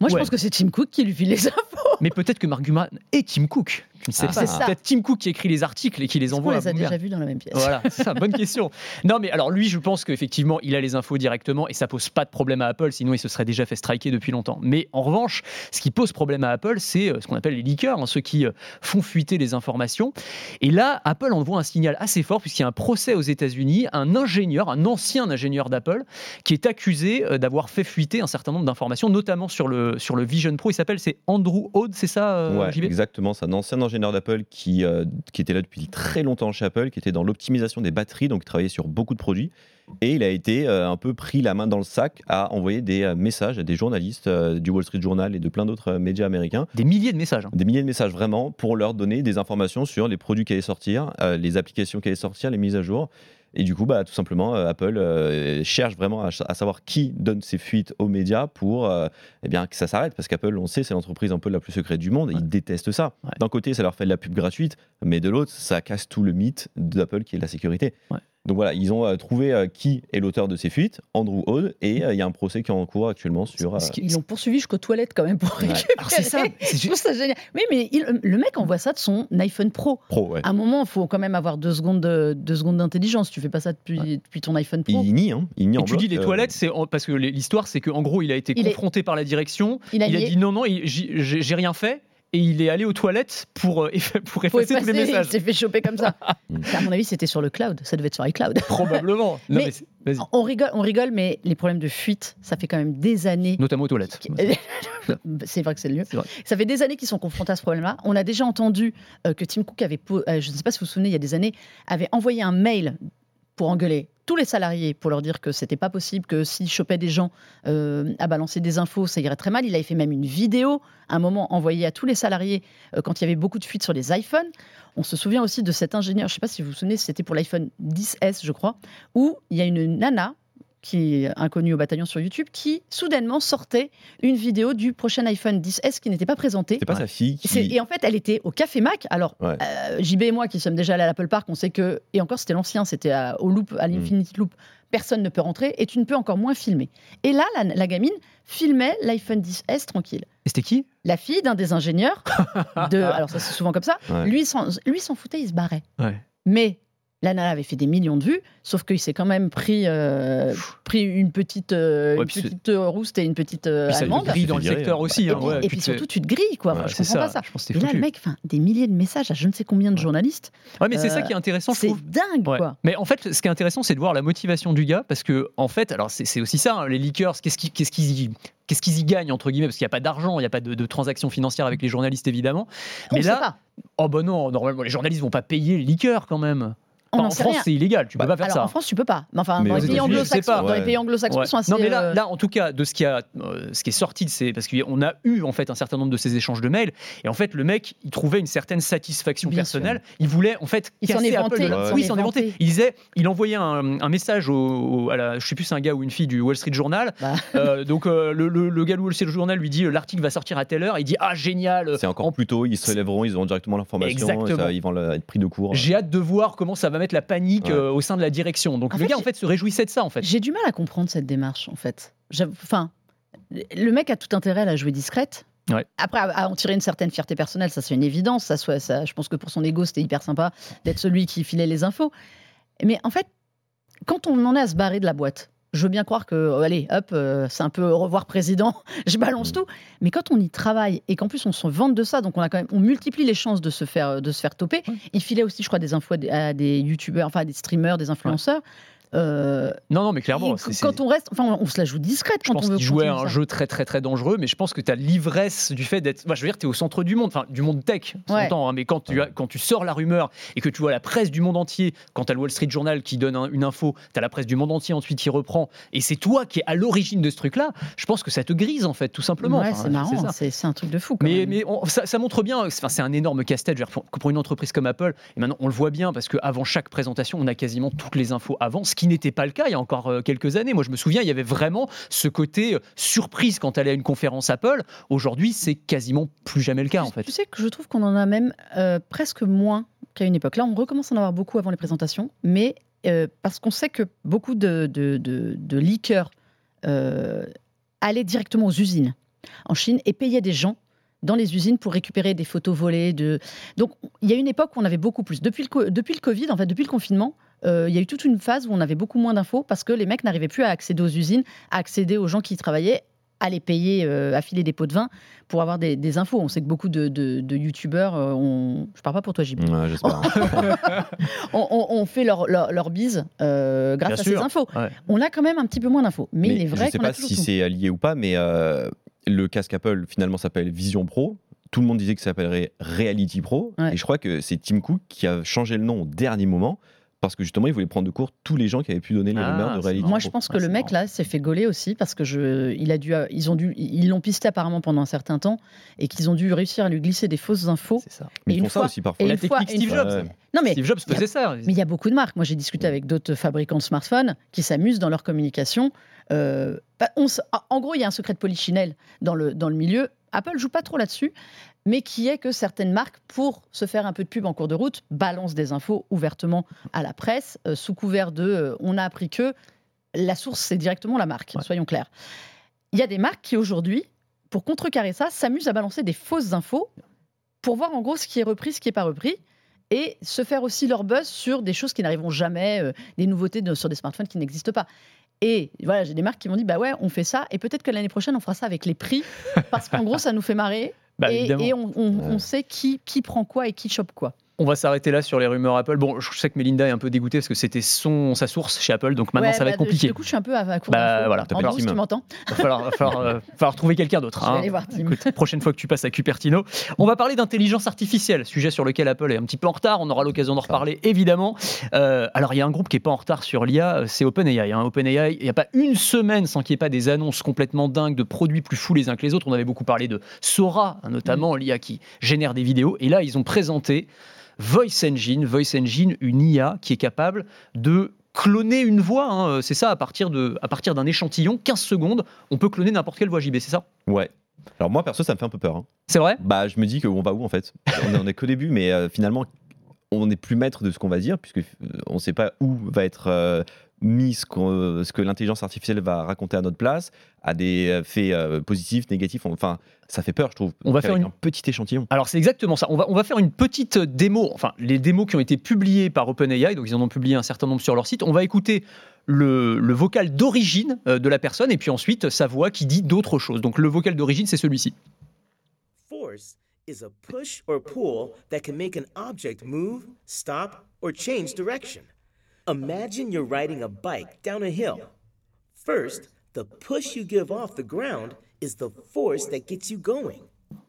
Speaker 3: Moi, je
Speaker 2: Ouais.
Speaker 3: pense que c'est Tim Cook qui lui file les infos.
Speaker 2: Mais peut-être que Mark Gurman est Tim Cook. Je ne sais
Speaker 4: Ah,
Speaker 2: pas.
Speaker 3: c'est ça.
Speaker 2: Peut-être Tim Cook qui écrit les articles et qui les
Speaker 3: Est-ce qu'on
Speaker 2: envoie à
Speaker 3: les a
Speaker 2: Bloomberg.
Speaker 3: déjà vus dans la même pièce.
Speaker 2: Voilà, c'est ça, bonne question. Non, mais alors lui, je pense qu'effectivement, il a les infos directement et ça pose pas de problème à Apple, sinon il se serait déjà fait striker depuis longtemps. Mais en revanche, ce qui pose problème à Apple, c'est euh, ce qu'on appelle les leakers, hein, ceux qui euh, font fuiter les informations. Et là, Apple envoie un signal assez fort puisqu'il y a un procès aux États-Unis, un ingénieur, un ancien ingénieur d'Apple, qui est accusé euh, d'avoir fait fuiter un certain nombre d'informations, notamment sur le, sur le Vision Pro. Il s'appelle, c'est Andrew Ode, c'est ça, euh,
Speaker 4: Ouais,
Speaker 2: J B?
Speaker 4: exactement. C'est un ancien ingénieur d'Apple qui, euh, qui était là depuis très longtemps chez Apple, qui était dans l'optimisation des batteries, donc il travaillait sur beaucoup de produits. Et il a été euh, un peu pris la main dans le sac à envoyer des euh, messages à des journalistes euh, du Wall Street Journal et de plein d'autres euh, médias américains.
Speaker 2: Des milliers de messages. hein.
Speaker 4: Des milliers de messages vraiment pour leur donner des informations sur les produits qui allaient sortir, euh, les applications qui allaient sortir, les mises à jour. Et du coup, bah, tout simplement, euh, Apple euh, cherche vraiment à, à savoir qui donne ces fuites aux médias pour euh, eh bien, que ça s'arrête. Parce qu'Apple, on sait, c'est l'entreprise un peu la plus secrète du monde et
Speaker 2: Ouais.
Speaker 4: ils détestent ça.
Speaker 2: Ouais.
Speaker 4: D'un côté, ça leur fait de la pub gratuite, mais de l'autre, ça casse tout le mythe d'Apple qui est la sécurité.
Speaker 2: Ouais.
Speaker 4: Donc voilà, ils ont euh, trouvé euh, qui est l'auteur de ces fuites, Andrew Ode, et euh, il y a un procès qui est en cours actuellement sur. euh,
Speaker 2: Ce qui-
Speaker 3: Ils l'ont poursuivi jusqu'aux toilettes quand même pour
Speaker 4: Ouais.
Speaker 3: récupérer.
Speaker 2: Alors, c'est ça, c'est
Speaker 3: Je trouve ça génial. Oui, mais il- le mec envoie ça de son iPhone Pro.
Speaker 4: pro, ouais.
Speaker 3: À un moment, il faut quand même avoir deux secondes, de, deux secondes d'intelligence. Tu fais pas ça depuis, depuis ton iPhone Pro.
Speaker 4: Il nie, hein, il nie en
Speaker 2: Et tu dis
Speaker 4: bloc,
Speaker 2: les
Speaker 4: euh,
Speaker 2: toilettes, c'est en- parce que les- l'histoire, c'est qu'en gros, il a été
Speaker 3: Il est-
Speaker 2: confronté par la direction.
Speaker 3: Il a
Speaker 2: Il a
Speaker 3: nié.
Speaker 2: dit non, non, il- j'ai j'ai rien fait. Et il est allé aux toilettes pour, euh, eff- pour
Speaker 3: Faut
Speaker 2: effacer tous les
Speaker 3: effacer, il
Speaker 2: messages.
Speaker 3: s'est fait choper comme ça.
Speaker 4: Mm.
Speaker 3: À mon avis, c'était sur le cloud. Ça devait être sur iCloud.
Speaker 2: Probablement. Non,
Speaker 3: Mais-
Speaker 2: mais c'est- vas-y.
Speaker 3: On rigole, on rigole, mais les problèmes de fuite, ça fait quand même des années.
Speaker 2: Notamment aux toilettes.
Speaker 3: C'est vrai que c'est le lieu.
Speaker 2: C'est vrai.
Speaker 3: Ça fait des années qu'ils sont confrontés à ce problème-là. On a déjà entendu euh, que Tim Cook avait, po- euh, je ne sais pas si vous vous souvenez, il y a des années, avait envoyé un mail pour engueuler tous les salariés, pour leur dire que c'était pas possible, que s'ils chopaient des gens euh, à balancer des infos, ça irait très mal. Il avait fait même une vidéo, à un moment envoyée à tous les salariés euh, quand il y avait beaucoup de fuites sur les iPhones. On se souvient aussi de cet ingénieur, je ne sais pas si vous vous souvenez, c'était pour l'iPhone dix S, je crois, où il y a une nana qui est inconnue au bataillon sur YouTube, qui soudainement sortait une vidéo du prochain iPhone dix S qui n'était pas présenté.
Speaker 4: C'est pas
Speaker 2: Ouais.
Speaker 4: sa fille qui.
Speaker 3: C'est- Et en fait, elle était au Café Mac. Alors,
Speaker 4: Ouais.
Speaker 3: euh, J B et moi, qui sommes déjà allés à l'Apple Park, on sait que, et encore c'était l'ancien, c'était à- au Loop, à l'Infinity Loop, personne ne peut rentrer et tu ne peux encore moins filmer. Et là, la, la gamine filmait l'iPhone dix S tranquille.
Speaker 2: Et c'était qui?
Speaker 3: La fille d'un des ingénieurs, de, alors ça c'est souvent comme ça,
Speaker 4: Ouais.
Speaker 3: lui s'en lui s'en foutait, il se barrait.
Speaker 2: Ouais.
Speaker 3: Mais la nana avait fait des millions de vues, sauf qu'il s'est quand même pris, euh, pris une petite, euh,
Speaker 2: Ouais,
Speaker 3: une
Speaker 2: puis c'est-
Speaker 3: petite euh, rouste et une petite euh,
Speaker 2: Puis ça
Speaker 3: allemande.
Speaker 2: te grille dans le
Speaker 4: Ça fait
Speaker 2: secteur
Speaker 4: virer.
Speaker 2: aussi.
Speaker 3: Et,
Speaker 2: hein,
Speaker 3: puis-
Speaker 2: ouais,
Speaker 3: et
Speaker 2: puis
Speaker 3: puis
Speaker 2: tu
Speaker 3: surtout,
Speaker 2: te-
Speaker 3: tu te grilles, quoi.
Speaker 4: Ouais,
Speaker 3: Enfin, je
Speaker 2: c'est
Speaker 3: comprends
Speaker 2: ça.
Speaker 3: pas ça.
Speaker 2: Je pense que
Speaker 3: Et
Speaker 2: t'es
Speaker 3: là,
Speaker 2: foutu.
Speaker 3: le mec, enfin, des milliers de messages à je ne sais combien de
Speaker 2: Ouais.
Speaker 3: journalistes.
Speaker 2: Ouais, mais c'est
Speaker 3: euh,
Speaker 2: ça qui est intéressant, je
Speaker 3: C'est
Speaker 2: trouve.
Speaker 3: dingue,
Speaker 2: Ouais.
Speaker 3: quoi.
Speaker 2: Mais en fait, ce qui est intéressant, c'est de voir la motivation du gars, parce que en fait, alors c'est c'est aussi ça, hein, les leakers, qu'est-ce qu'ils qu'est-ce qu'ils y, qu'est-ce qu'ils y gagnent entre guillemets, parce qu'il n'y a pas d'argent, il n'y a pas de, de transactions financières avec les journalistes évidemment.
Speaker 3: On
Speaker 2: Mais
Speaker 3: ne
Speaker 2: là,
Speaker 3: sait pas.
Speaker 2: oh bah non, normalement les journalistes vont pas payer les leakers quand même.
Speaker 3: On
Speaker 2: Enfin,
Speaker 3: n'en
Speaker 2: en
Speaker 3: sait
Speaker 2: France,
Speaker 3: rien.
Speaker 2: c'est illégal, tu
Speaker 4: Bah,
Speaker 2: peux pas faire
Speaker 3: Alors
Speaker 2: ça.
Speaker 3: en France, tu peux pas. Mais enfin,
Speaker 4: Mais
Speaker 3: dans
Speaker 4: aux
Speaker 3: les pays
Speaker 2: États-Unis, je sais
Speaker 3: anglo-saxons,
Speaker 2: pas.
Speaker 3: dans les
Speaker 4: Ouais.
Speaker 3: pays anglo-saxons
Speaker 2: Ouais.
Speaker 3: sont assez.
Speaker 2: Non mais là,
Speaker 3: euh,
Speaker 2: là, en tout cas, de ce qui a, euh, ce qui est sorti de ces, parce qu'on a eu en fait un certain nombre de ces échanges de mails, et en fait le mec, il trouvait une certaine satisfaction
Speaker 3: Bien
Speaker 2: personnelle. Il voulait en fait
Speaker 3: Il s'en
Speaker 2: casser
Speaker 3: est
Speaker 2: Apple
Speaker 3: vanté,
Speaker 2: de la-
Speaker 4: il s'en
Speaker 2: Oui,
Speaker 3: est
Speaker 2: il s'en est vanté.
Speaker 3: vanté.
Speaker 2: Il disait, il envoyait un, un message au, au- à la, je sais plus, c'est un gars ou une fille du Wall Street Journal.
Speaker 3: Bah.
Speaker 2: Euh, donc euh, le, le, le gars du Wall Street Journal lui dit, euh, l'article va sortir à telle heure. Il dit, ah génial.
Speaker 4: C'est encore
Speaker 2: En-
Speaker 4: plus tôt, ils se lèveront, ils auront directement l'information, et
Speaker 2: Exactement.
Speaker 4: ça, ils vont le- être pris de court.
Speaker 2: J'ai hâte de voir comment ça va mettre la panique
Speaker 4: Ouais.
Speaker 2: euh, au sein de la direction. Donc
Speaker 3: En
Speaker 2: le
Speaker 3: fait,
Speaker 2: gars en
Speaker 3: j'ai-
Speaker 2: fait se réjouissait de ça en fait.
Speaker 3: J'ai du mal à comprendre cette démarche, en fait. J'avoue- Enfin, le mec a tout intérêt à la jouer discrète.
Speaker 2: Ouais.
Speaker 3: Après, à, à en tirer une certaine fierté personnelle, ça c'est une évidence. Ça, soit, ça, je pense que pour son ego, c'était hyper sympa d'être celui qui filait les infos. Mais en fait, quand on en est à se barrer de la boîte, je veux bien croire que, euh, allez, hop, euh, c'est un peu au revoir président, je balance tout. Mais quand on y travaille et qu'en plus on se vante de ça, donc on a quand même, on multiplie les chances de se faire, de se faire toper.
Speaker 2: Ouais.
Speaker 3: Il filait aussi, je crois, des infos à des, à des youtubeurs, enfin à des streamers, des influenceurs. Euh,
Speaker 2: Non non mais clairement.
Speaker 3: et
Speaker 2: c'est- c'est-
Speaker 3: quand on reste, enfin, on se la joue discrète
Speaker 2: Je
Speaker 3: quand
Speaker 2: pense
Speaker 3: on veut
Speaker 2: qu'il jouait à
Speaker 3: continuer
Speaker 2: un
Speaker 3: ça.
Speaker 2: jeu très très très dangereux, mais je pense que tu as l'ivresse du fait d'être. Bah, je veux dire, tu es au centre du monde, enfin du monde tech, on
Speaker 3: Ouais.
Speaker 2: s'entend, hein, mais quand tu, as, quand tu sors la rumeur et que tu vois la presse du monde entier, quand tu as le Wall Street Journal qui donne un- une info, tu as la presse du monde entier ensuite qui reprend, et c'est toi qui es à l'origine de ce truc-là, je pense que ça te grise en fait, tout simplement.
Speaker 3: Ouais,
Speaker 2: Enfin,
Speaker 3: c'est marrant,
Speaker 2: ça.
Speaker 3: c'est c'est un truc de fou. Quand
Speaker 2: Mais,
Speaker 3: même.
Speaker 2: mais on- ça, ça montre bien, enfin, c'est un énorme casse-tête je veux dire, pour, pour une entreprise comme Apple. Et maintenant, on le voit bien parce qu'avant chaque présentation, on a quasiment toutes les infos avant, ce qui n'était pas le cas il y a encore euh, quelques années. Moi, je me souviens, il y avait vraiment ce côté euh, surprise quand elle allait à une conférence Apple. Aujourd'hui, c'est quasiment plus jamais le cas, en fait.
Speaker 3: Tu sais que je trouve qu'on en a même euh, presque moins qu'à une époque. Là, on recommence à en avoir beaucoup avant les présentations, mais euh, parce qu'on sait que beaucoup de, de, de, de leakers euh, allaient directement aux usines en Chine, et payaient des gens dans les usines pour récupérer des photos volées. De... Donc, il y a une époque où on avait beaucoup plus. Depuis le, co- depuis le Covid, en fait, depuis le confinement, euh, il y a eu toute une phase où on avait beaucoup moins d'infos parce que les mecs n'arrivaient plus à accéder aux usines, à accéder aux gens qui y travaillaient, à les payer, euh, à filer des pots de vin pour avoir des, des infos. On sait que beaucoup de, de, de youtubeurs, euh, on... je parle pas pour toi, J B,
Speaker 4: Ouais, j'espère.
Speaker 3: on, on, on fait leur, leur, leur bise euh, grâce
Speaker 2: Bien
Speaker 3: à
Speaker 2: sûr.
Speaker 3: ces infos.
Speaker 2: Ouais.
Speaker 3: On a quand même un petit peu moins d'infos. Mais,
Speaker 4: Mais
Speaker 3: il est vrai
Speaker 4: je sais
Speaker 3: qu'on a
Speaker 4: pas
Speaker 3: toujours
Speaker 4: si
Speaker 3: tout.
Speaker 4: c'est lié ou pas, mais euh, le casque Apple finalement s'appelle Vision Pro. Tout le monde disait que ça s'appellerait Reality Pro.
Speaker 3: Ouais.
Speaker 4: Et je crois que c'est Tim Cook qui a changé le nom au dernier moment parce que justement, il voulait prendre de court tous les gens qui avaient pu donner les
Speaker 2: Ah,
Speaker 4: rumeurs de
Speaker 2: c'est
Speaker 4: Reality
Speaker 2: marrant.
Speaker 3: Moi,
Speaker 4: Pro.
Speaker 3: je pense que
Speaker 2: Ah,
Speaker 3: le
Speaker 2: c'est
Speaker 3: mec là s'est fait gauler aussi parce que je, il a dû, ils ont dû, ils l'ont pisté apparemment pendant un certain temps et qu'ils ont dû réussir à lui glisser des fausses infos.
Speaker 2: C'est ça.
Speaker 4: Mais
Speaker 3: Et
Speaker 4: ils
Speaker 3: une
Speaker 4: font ça
Speaker 3: fois-
Speaker 4: aussi parfois.
Speaker 3: et
Speaker 2: La
Speaker 3: une fois-
Speaker 2: technique
Speaker 3: une
Speaker 2: Steve
Speaker 3: fois-
Speaker 2: Jobs.
Speaker 4: Ouais.
Speaker 3: Non mais
Speaker 2: Steve Jobs faisait ça.
Speaker 3: Mais il y a beaucoup de marques. Moi, j'ai discuté avec d'autres fabricants de smartphones qui s'amusent dans leur communication. Euh, bah, on s- en gros, il y a un secret de polichinelle dans le, dans le milieu. Apple joue pas trop là-dessus, mais qui est que certaines marques, pour se faire un peu de pub en cours de route, balancent des infos ouvertement à la presse, euh, sous couvert de euh, on a appris que la source, c'est directement la marque,
Speaker 2: Ouais.
Speaker 3: soyons clairs. Il y a des marques qui, aujourd'hui, pour contrecarrer ça, s'amusent à balancer des fausses infos pour voir en gros ce qui est repris, ce qui n'est pas repris, et se faire aussi leur buzz sur des choses qui n'arriveront jamais, euh, des nouveautés de- sur des smartphones qui n'existent pas. Et voilà, j'ai des marques qui m'ont dit bah ouais, on fait ça, et peut-être que l'année prochaine on fera ça avec les prix, parce qu'en gros ça nous fait marrer,
Speaker 2: Bah,
Speaker 3: et,
Speaker 2: évidemment.
Speaker 3: et on, on-
Speaker 4: Ouais.
Speaker 3: on sait qui, qui prend quoi et qui chope quoi.
Speaker 2: On va s'arrêter là sur les rumeurs Apple. Bon, je sais que Melinda est un peu dégoûtée parce que c'était son, sa source chez Apple, donc maintenant
Speaker 3: Ouais,
Speaker 2: ça va
Speaker 3: bah,
Speaker 2: être compliqué.
Speaker 3: Du coup, je suis un peu à, à court
Speaker 2: Bah,
Speaker 3: d'infos.
Speaker 2: voilà,
Speaker 4: t'as pas
Speaker 3: Andrew,
Speaker 4: le
Speaker 3: si
Speaker 4: team.
Speaker 3: tu m'entends.
Speaker 2: Il va falloir, va falloir, euh, falloir trouver quelqu'un d'autre.
Speaker 3: Je vais
Speaker 2: hein.
Speaker 3: aller voir Tim.
Speaker 2: Écoute, prochaine fois que tu passes à Cupertino. On va parler d'intelligence artificielle, sujet sur lequel Apple est un petit peu en retard. On aura l'occasion d'en reparler, évidemment. Euh, alors, il y a un groupe qui n'est pas en retard sur l'I A, c'est OpenAI. Hein. OpenAI, il n'y a pas une semaine sans qu'il n'y ait pas des annonces complètement dingues de produits plus fous les uns que les autres. On avait beaucoup parlé de Sora, hein, notamment, l'I A qui génère des vidéos. Et là, ils ont présenté Voice Engine. Voice Engine, une I A qui est capable de cloner une voix. Hein. C'est ça, à partir, de, à partir d'un échantillon, quinze secondes, on peut cloner n'importe quelle voix, J B, c'est ça?
Speaker 4: Ouais. Alors moi, perso, ça me fait un peu peur. hein.
Speaker 2: C'est vrai?
Speaker 4: Bah, je me dis qu'on va où en fait On n'en est qu'au début, mais euh, finalement, on n'est plus maître de ce qu'on va dire, puisque euh, on ne sait pas où va être euh, mis ce, qu'on- euh, ce que l'intelligence artificielle va raconter à notre place, à des euh, faits euh, positifs, négatifs. Enfin, ça fait peur, je trouve.
Speaker 2: On va
Speaker 4: Avec
Speaker 2: faire une-
Speaker 4: un petit échantillon.
Speaker 2: Alors c'est exactement ça. On va, on va faire une petite démo, enfin les démos qui ont été publiées par OpenAI, donc ils en ont publié un certain nombre sur leur site. On va écouter le, le vocal d'origine euh, de la personne et puis ensuite sa voix qui dit d'autres choses. Donc le vocal d'origine, c'est celui-ci.
Speaker 5: Force is a push or pull that can make an object move, stop, or change direction. Imagine you're riding a bike down a hill. First, the push you give off the ground is the force that gets you going.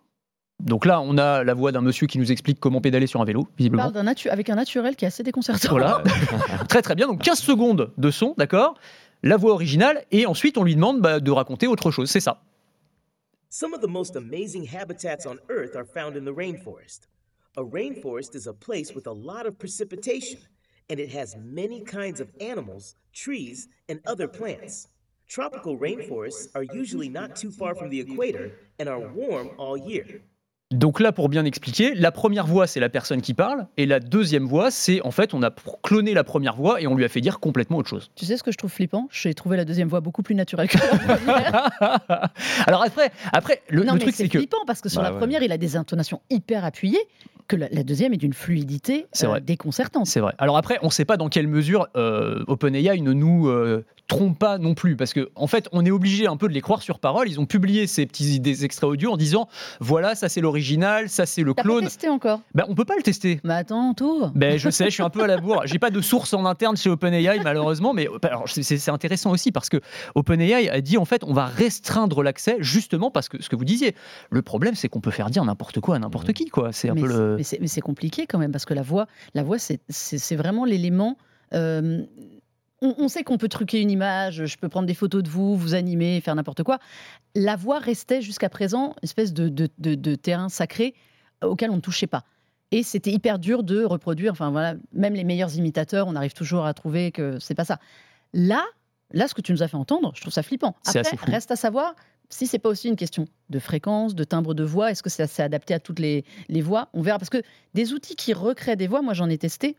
Speaker 2: Donc là, on a la voix d'un monsieur qui nous explique comment pédaler sur un vélo,
Speaker 3: Il
Speaker 2: visiblement.
Speaker 3: parle d'un natu- avec un naturel qui est assez déconcertant.
Speaker 2: Voilà, très très bien. Donc quinze secondes de son, d'accord? La voix originale et ensuite on lui demande bah, de raconter autre chose. C'est ça.
Speaker 5: Some of the most amazing habitats on Earth are found in the rainforest. A rainforest is a place with a lot of precipitation, and it has many kinds of animals, trees, and other plants. Tropical rainforests are usually not too far from the equator and are warm all year.
Speaker 2: Donc là, pour bien expliquer, la première voix, c'est la personne qui parle, et la deuxième voix, c'est en fait, on a cloné la première voix et on lui a fait dire complètement autre chose.
Speaker 3: Tu sais ce que je trouve flippant? J'ai trouvé la deuxième voix beaucoup plus naturelle que la première.
Speaker 2: Alors après, après le,
Speaker 3: non,
Speaker 2: le
Speaker 3: mais
Speaker 2: truc,
Speaker 3: c'est
Speaker 2: c'est que
Speaker 3: flippant parce que sur
Speaker 4: Bah
Speaker 3: la
Speaker 4: ouais.
Speaker 3: première, il a des intonations hyper appuyées, que la, la deuxième est d'une fluidité
Speaker 2: C'est
Speaker 3: euh,
Speaker 2: vrai.
Speaker 3: déconcertante.
Speaker 2: c'est vrai. Alors après, on ne sait pas dans quelle mesure euh, OpenAI ne nous euh, trompe pas non plus, parce que en fait, on est obligé un peu de les croire sur parole. Ils ont publié ces petits des extraits audio en disant voilà, ça c'est l'original, ça c'est le
Speaker 3: T'as pas
Speaker 2: clone.
Speaker 3: testé encore?
Speaker 2: Ben, on peut pas le tester.
Speaker 3: Mais attends, tout.
Speaker 2: Ben, je sais, je suis un peu à la bourre. J'ai pas de source en interne chez OpenAI malheureusement, mais alors, c'est, c'est intéressant aussi parce que OpenAI a dit en fait on va restreindre l'accès justement parce que ce que vous disiez. Le problème c'est qu'on peut faire dire n'importe quoi à n'importe qui quoi. C'est un
Speaker 3: mais
Speaker 2: peu
Speaker 3: c'est-
Speaker 2: le.
Speaker 3: mais c'est mais c'est compliqué quand même parce que la voix, la voix, c'est c'est- c'est vraiment l'élément. euh, on, on sait qu'on peut truquer une image, je peux prendre des photos de vous, vous animer, faire n'importe quoi. La voix restait jusqu'à présent une espèce de, de, de- de terrain sacré auquel on ne touchait pas. Et c'était hyper dur de reproduire. Enfin voilà, même les meilleurs imitateurs, on arrive toujours à trouver que c'est pas ça. Là, là, ce que tu nous as fait entendre, je trouve ça flippant.
Speaker 2: C'est
Speaker 3: Après,
Speaker 2: assez fou.
Speaker 3: reste à savoir si c'est pas aussi une question de fréquence, de timbre de voix. Est-ce que c'est assez adapté à toutes les, les voix? On verra parce que des outils qui recréent des voix, moi j'en ai testé.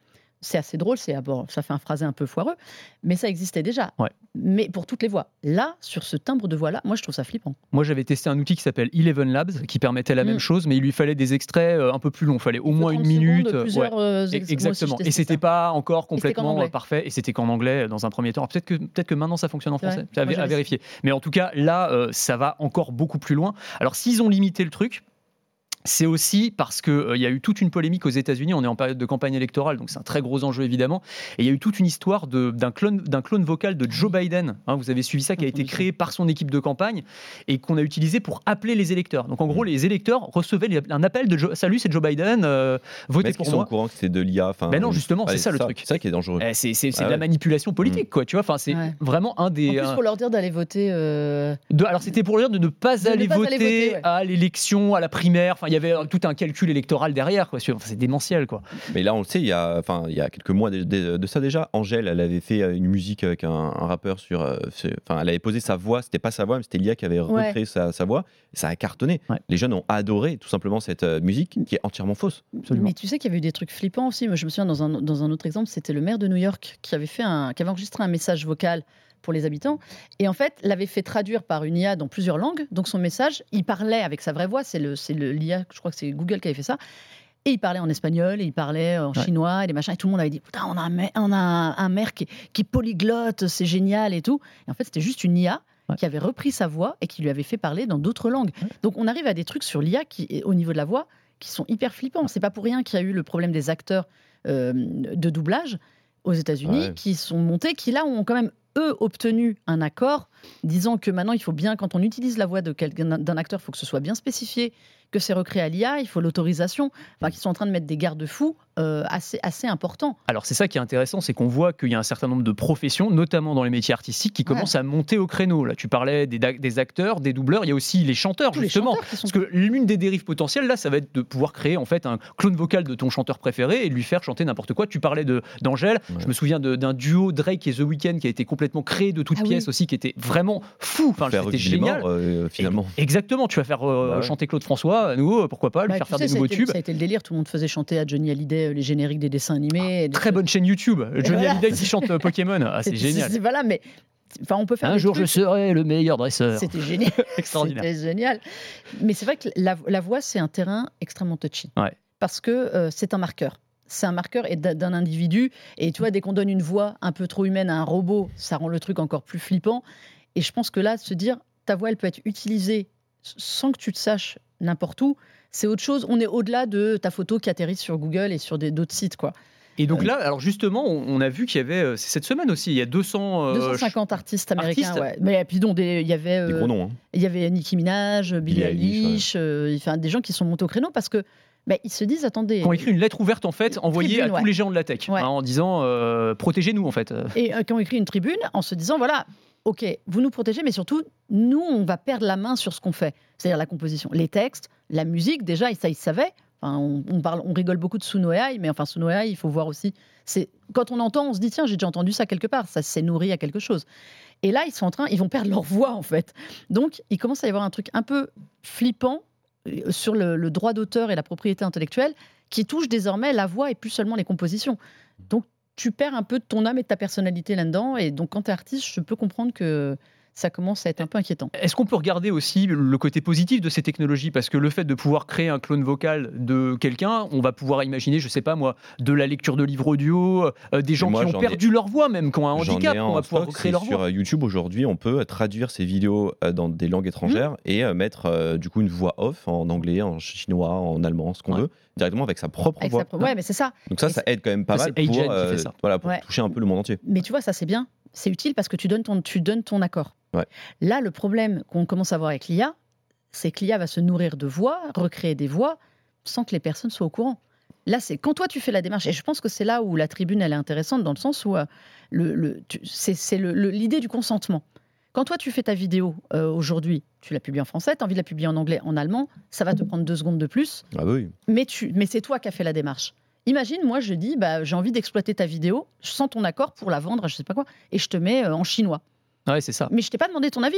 Speaker 3: c'est assez drôle, c'est, bon, ça fait un phrasé un peu foireux, mais ça existait déjà.
Speaker 2: Ouais.
Speaker 3: Mais pour toutes les voix. Là, sur ce timbre de voix-là, moi, je trouve ça flippant.
Speaker 2: Moi, j'avais testé un outil qui s'appelle Eleven Labs, qui permettait la
Speaker 3: Mm.
Speaker 2: même chose, mais il lui fallait des extraits euh, un peu plus longs. Il fallait au
Speaker 3: Il faut
Speaker 2: moins une
Speaker 3: trente
Speaker 2: minute.
Speaker 3: secondes, plusieurs, euh,
Speaker 2: Ouais.
Speaker 3: ex-
Speaker 2: Exactement.
Speaker 3: moi aussi, je
Speaker 2: Et
Speaker 3: testais
Speaker 2: c'était
Speaker 3: ça.
Speaker 2: pas encore
Speaker 3: Et c'était qu'en
Speaker 2: complètement
Speaker 3: anglais.
Speaker 2: euh, parfait. Et c'était qu'en anglais, dans un premier temps. Alors, peut-être que, peut-être que maintenant, ça fonctionne en
Speaker 3: C'est vrai.
Speaker 2: français. C'est à,
Speaker 3: Moi,
Speaker 2: vé- à
Speaker 3: j'avais-
Speaker 2: vérifier. Mais en tout cas, là, euh, ça va encore beaucoup plus loin. Alors, s'ils ont limité le truc, c'est aussi parce qu'il euh, y a eu toute une polémique aux États-Unis. On est en période de campagne électorale, donc c'est un très gros enjeu évidemment. Et il y a eu toute une histoire de, d'un, clone, d'un clone vocal de Joe Biden. Hein, vous avez suivi ça, qui a été créé par son équipe de campagne et qu'on a utilisé pour appeler les électeurs. Donc en gros, les électeurs recevaient les- un appel de Joe, salut, c'est Joe Biden, euh,
Speaker 4: Mais
Speaker 2: votez
Speaker 4: est-ce qu'ils
Speaker 2: pour
Speaker 4: sont
Speaker 2: moi.
Speaker 4: au courant que c'est de l'I A enfin,
Speaker 2: Ben non, justement,
Speaker 4: ouais,
Speaker 2: c'est ça le truc.
Speaker 4: C'est ça qui est dangereux.
Speaker 2: Eh, c'est c'est, c'est
Speaker 4: Ah
Speaker 2: de la
Speaker 4: ouais.
Speaker 2: manipulation politique, quoi. Tu vois, enfin, c'est
Speaker 3: Ouais.
Speaker 2: vraiment un
Speaker 3: En
Speaker 2: des.
Speaker 3: plus,
Speaker 2: un-
Speaker 3: pour leur dire d'aller voter. euh,
Speaker 2: de- alors c'était pour dire de ne pas
Speaker 3: De ne
Speaker 2: aller
Speaker 3: pas aller
Speaker 2: voter,
Speaker 3: voter, ouais.
Speaker 2: à l'élection, à la primaire. Enfin, il y avait tout un calcul électoral derrière, quoi. Enfin, c'est démentiel, quoi.
Speaker 4: Mais là, on le sait, il y a, enfin, il y a quelques mois de, de- de ça déjà. Angèle, elle avait fait une musique avec un, un rappeur sur. euh, c'est- Enfin, elle avait posé sa voix. C'était pas sa voix, mais c'était l'I A qui avait
Speaker 3: Ouais.
Speaker 4: recréé sa, sa voix. Et ça a cartonné.
Speaker 2: Ouais.
Speaker 4: Les jeunes ont adoré tout simplement cette euh, musique qui est entièrement fausse.
Speaker 2: Absolument.
Speaker 3: Mais tu sais qu'il y avait eu des trucs flippants aussi. Moi, je me souviens dans un, dans un autre exemple, c'était le maire de New York qui avait, fait un, qui avait enregistré un message vocal pour les habitants et en fait l'avait fait traduire par une I A dans plusieurs langues. Donc son message, il parlait avec sa vraie voix. C'est le, c'est le l'I A, je crois que c'est Google qui avait fait ça. Et il parlait en espagnol, et il parlait en
Speaker 2: Ouais.
Speaker 3: chinois, et des machins. Et tout le monde avait dit putain, on a un, ma- on a un, un maire qui, est- qui est polyglotte, c'est génial et tout. Et en fait, c'était juste une I A.
Speaker 2: Ouais.
Speaker 3: Qui avait repris sa voix et qui lui avait fait parler dans d'autres langues.
Speaker 2: Ouais.
Speaker 3: Donc on arrive à des trucs sur l'I A qui, au niveau de la voix, qui sont hyper flippants. C'est pas pour rien qu'il y a eu le problème des acteurs euh, de doublage aux États-Unis
Speaker 4: Ouais.
Speaker 3: qui sont montés, qui là ont quand même eux obtenu un accord disant que maintenant il faut bien, quand on utilise la voix de quelqu'un d'un acteur, il faut que ce soit bien spécifié, que c'est recréé à l'I A, il faut l'autorisation. Enfin, qu'ils sont en train de mettre des garde-fous euh, assez assez importants.
Speaker 2: Alors c'est ça qui est intéressant, c'est qu'on voit qu'il y a un certain nombre de professions, notamment dans les métiers artistiques, qui commencent à monter au créneau. Là, tu parlais des, da- des acteurs, des doubleurs, il y a aussi les chanteurs,
Speaker 3: Tous les
Speaker 2: justement.
Speaker 3: chanteurs qui sont-
Speaker 2: Parce que l'une des dérives potentielles, là, ça va être de pouvoir créer en fait un clone vocal de ton chanteur préféré et lui faire chanter n'importe quoi. Tu parlais de, d'Angèle,
Speaker 4: Ouais.
Speaker 2: je me souviens de- d'un duo Drake et The Weeknd qui a été complètement créé de toutes
Speaker 3: Ah oui.
Speaker 2: pièces aussi, qui était vraiment fou. Enfin,
Speaker 4: Faire
Speaker 2: c'était
Speaker 4: reculer les
Speaker 2: génial.
Speaker 4: morts, euh, finalement.
Speaker 2: Et- Exactement, tu vas faire euh,
Speaker 4: Bah ouais.
Speaker 2: chanter Claude François à nouveau, pourquoi pas, lui
Speaker 3: Bah,
Speaker 2: faire
Speaker 3: tu
Speaker 2: faire
Speaker 3: sais,
Speaker 2: des
Speaker 3: ça a
Speaker 2: nouveaux
Speaker 3: été-
Speaker 2: tubes.
Speaker 3: Ça a été le délire, tout le monde faisait chanter à Johnny Hallyday euh, les génériques des dessins animés. et des
Speaker 2: Très
Speaker 3: trucs.
Speaker 2: bonne chaîne YouTube, Johnny
Speaker 3: voilà.
Speaker 2: Hallyday qui chante euh, Pokémon, ah, c'est génial.
Speaker 3: c'est- Voilà, mais enfin, on peut faire
Speaker 2: Un
Speaker 3: des
Speaker 2: jour je
Speaker 3: trucs.
Speaker 2: serai le meilleur dresseur.
Speaker 3: C'était génial.
Speaker 2: Extraordinaire.
Speaker 3: C'était génial. Mais c'est vrai que la, la voix, c'est un terrain extrêmement touchy.
Speaker 2: Ouais.
Speaker 3: Parce que euh, c'est un marqueur. C'est un marqueur et d'un d'un individu. Et tu vois, dès qu'on donne une voix un peu trop humaine à un robot, ça rend le truc encore plus flippant. Et je pense que là, se dire, ta voix, elle peut être utilisée sans que tu te saches n'importe où, c'est autre chose. On est au-delà de ta photo qui atterrit sur Google et sur des- d'autres sites, quoi.
Speaker 2: Et donc là, alors justement, on, on a vu qu'il y avait, euh, c'est cette semaine aussi, il y a deux cents. euh,
Speaker 3: deux cent cinquante artistes américains,
Speaker 2: artistes.
Speaker 3: ouais. Mais puis donc, des- il y avait...
Speaker 4: Des
Speaker 3: euh,
Speaker 4: gros noms. Hein.
Speaker 3: Il y avait Nicki Minaj, Billie
Speaker 4: Billie Eilish,
Speaker 3: Eilish, euh, enfin, des gens qui sont montés au créneau parce que bah, ils se disent attendez.
Speaker 2: qui ont écrit une lettre ouverte en fait, envoyée
Speaker 3: Tribune,
Speaker 2: à tous
Speaker 3: ouais.
Speaker 2: les géants de la tech,
Speaker 3: Ouais.
Speaker 2: hein, en disant euh, protégez-nous en fait.
Speaker 3: Et euh, qui ont écrit une tribune en se disant voilà, ok, vous nous protégez, mais surtout, nous, on va perdre la main sur ce qu'on fait. C'est-à-dire la composition, les textes, la musique, déjà, et ça, ils savaient. Enfin, on, on, parle, on rigole beaucoup de Suno A I, mais enfin, Suno A I, il faut voir aussi. C'est, quand on entend, on se dit tiens, j'ai déjà entendu ça quelque part, ça s'est nourri à quelque chose. Et là, ils sont en train, ils vont perdre leur voix, en fait. Donc, il commence à y avoir un truc un peu flippant euh, sur le, le droit d'auteur et la propriété intellectuelle qui touche désormais la voix et plus seulement les compositions. Donc, tu perds un peu de ton âme et de ta personnalité là-dedans. Et donc, quand tu es artiste, je peux comprendre que ça commence à être un peu inquiétant.
Speaker 2: Est-ce qu'on peut regarder aussi le côté positif de ces technologies? Parce que le fait de pouvoir créer un clone vocal de quelqu'un, on va pouvoir imaginer, je sais pas moi, de la lecture de livres audio, euh, des gens
Speaker 4: moi,
Speaker 2: qui ont
Speaker 4: j'en
Speaker 2: perdu
Speaker 4: ai-
Speaker 2: leur voix même, qui ont un
Speaker 4: J'en
Speaker 2: handicap,
Speaker 4: ai un
Speaker 2: on va
Speaker 4: en
Speaker 2: pouvoir
Speaker 4: stock,
Speaker 2: recréer
Speaker 4: c'est
Speaker 2: leur
Speaker 4: sur
Speaker 2: voix.
Speaker 4: euh, YouTube aujourd'hui, on peut traduire ces vidéos euh, dans des langues étrangères
Speaker 2: Mmh.
Speaker 4: et euh, mettre euh, du coup une voix off en anglais, en chinois, en allemand, ce qu'on
Speaker 2: Ouais.
Speaker 4: veut, directement avec sa propre
Speaker 3: Avec
Speaker 4: voix.
Speaker 3: sa pro- Ouais, mais c'est ça.
Speaker 4: Donc ça,
Speaker 3: Et
Speaker 4: ça aide quand même pas
Speaker 2: Ça,
Speaker 4: mal
Speaker 2: c'est
Speaker 4: pour,
Speaker 2: Agent qui
Speaker 4: euh,
Speaker 2: fait ça.
Speaker 4: voilà, pour
Speaker 3: Ouais.
Speaker 4: toucher un peu le monde entier.
Speaker 3: Mais tu vois, ça c'est bien. C'est utile parce que tu donnes ton, tu donnes ton accord.
Speaker 4: Ouais.
Speaker 3: Là, le problème qu'on commence à voir avec l'I A, c'est que l'I A va se nourrir de voix, recréer des voix, sans que les personnes soient au courant. Là, c'est quand toi tu fais la démarche, et je pense que c'est là où la tribune elle est intéressante, dans le sens où euh, le, le- tu- c'est, c'est le- le- l'idée du consentement. Quand toi tu fais ta vidéo euh, aujourd'hui, tu la publies en français, tu as envie de la publier en anglais, en allemand, ça va te prendre deux secondes de plus,
Speaker 4: Ah bah oui.
Speaker 3: mais, tu, mais c'est toi qui as fait la démarche. Imagine, moi je dis, bah, j'ai envie d'exploiter ta vidéo, sans ton accord pour la vendre, je sais pas quoi, et je te mets euh, en chinois.
Speaker 2: Ouais, c'est ça.
Speaker 3: Mais je t'ai pas demandé ton avis.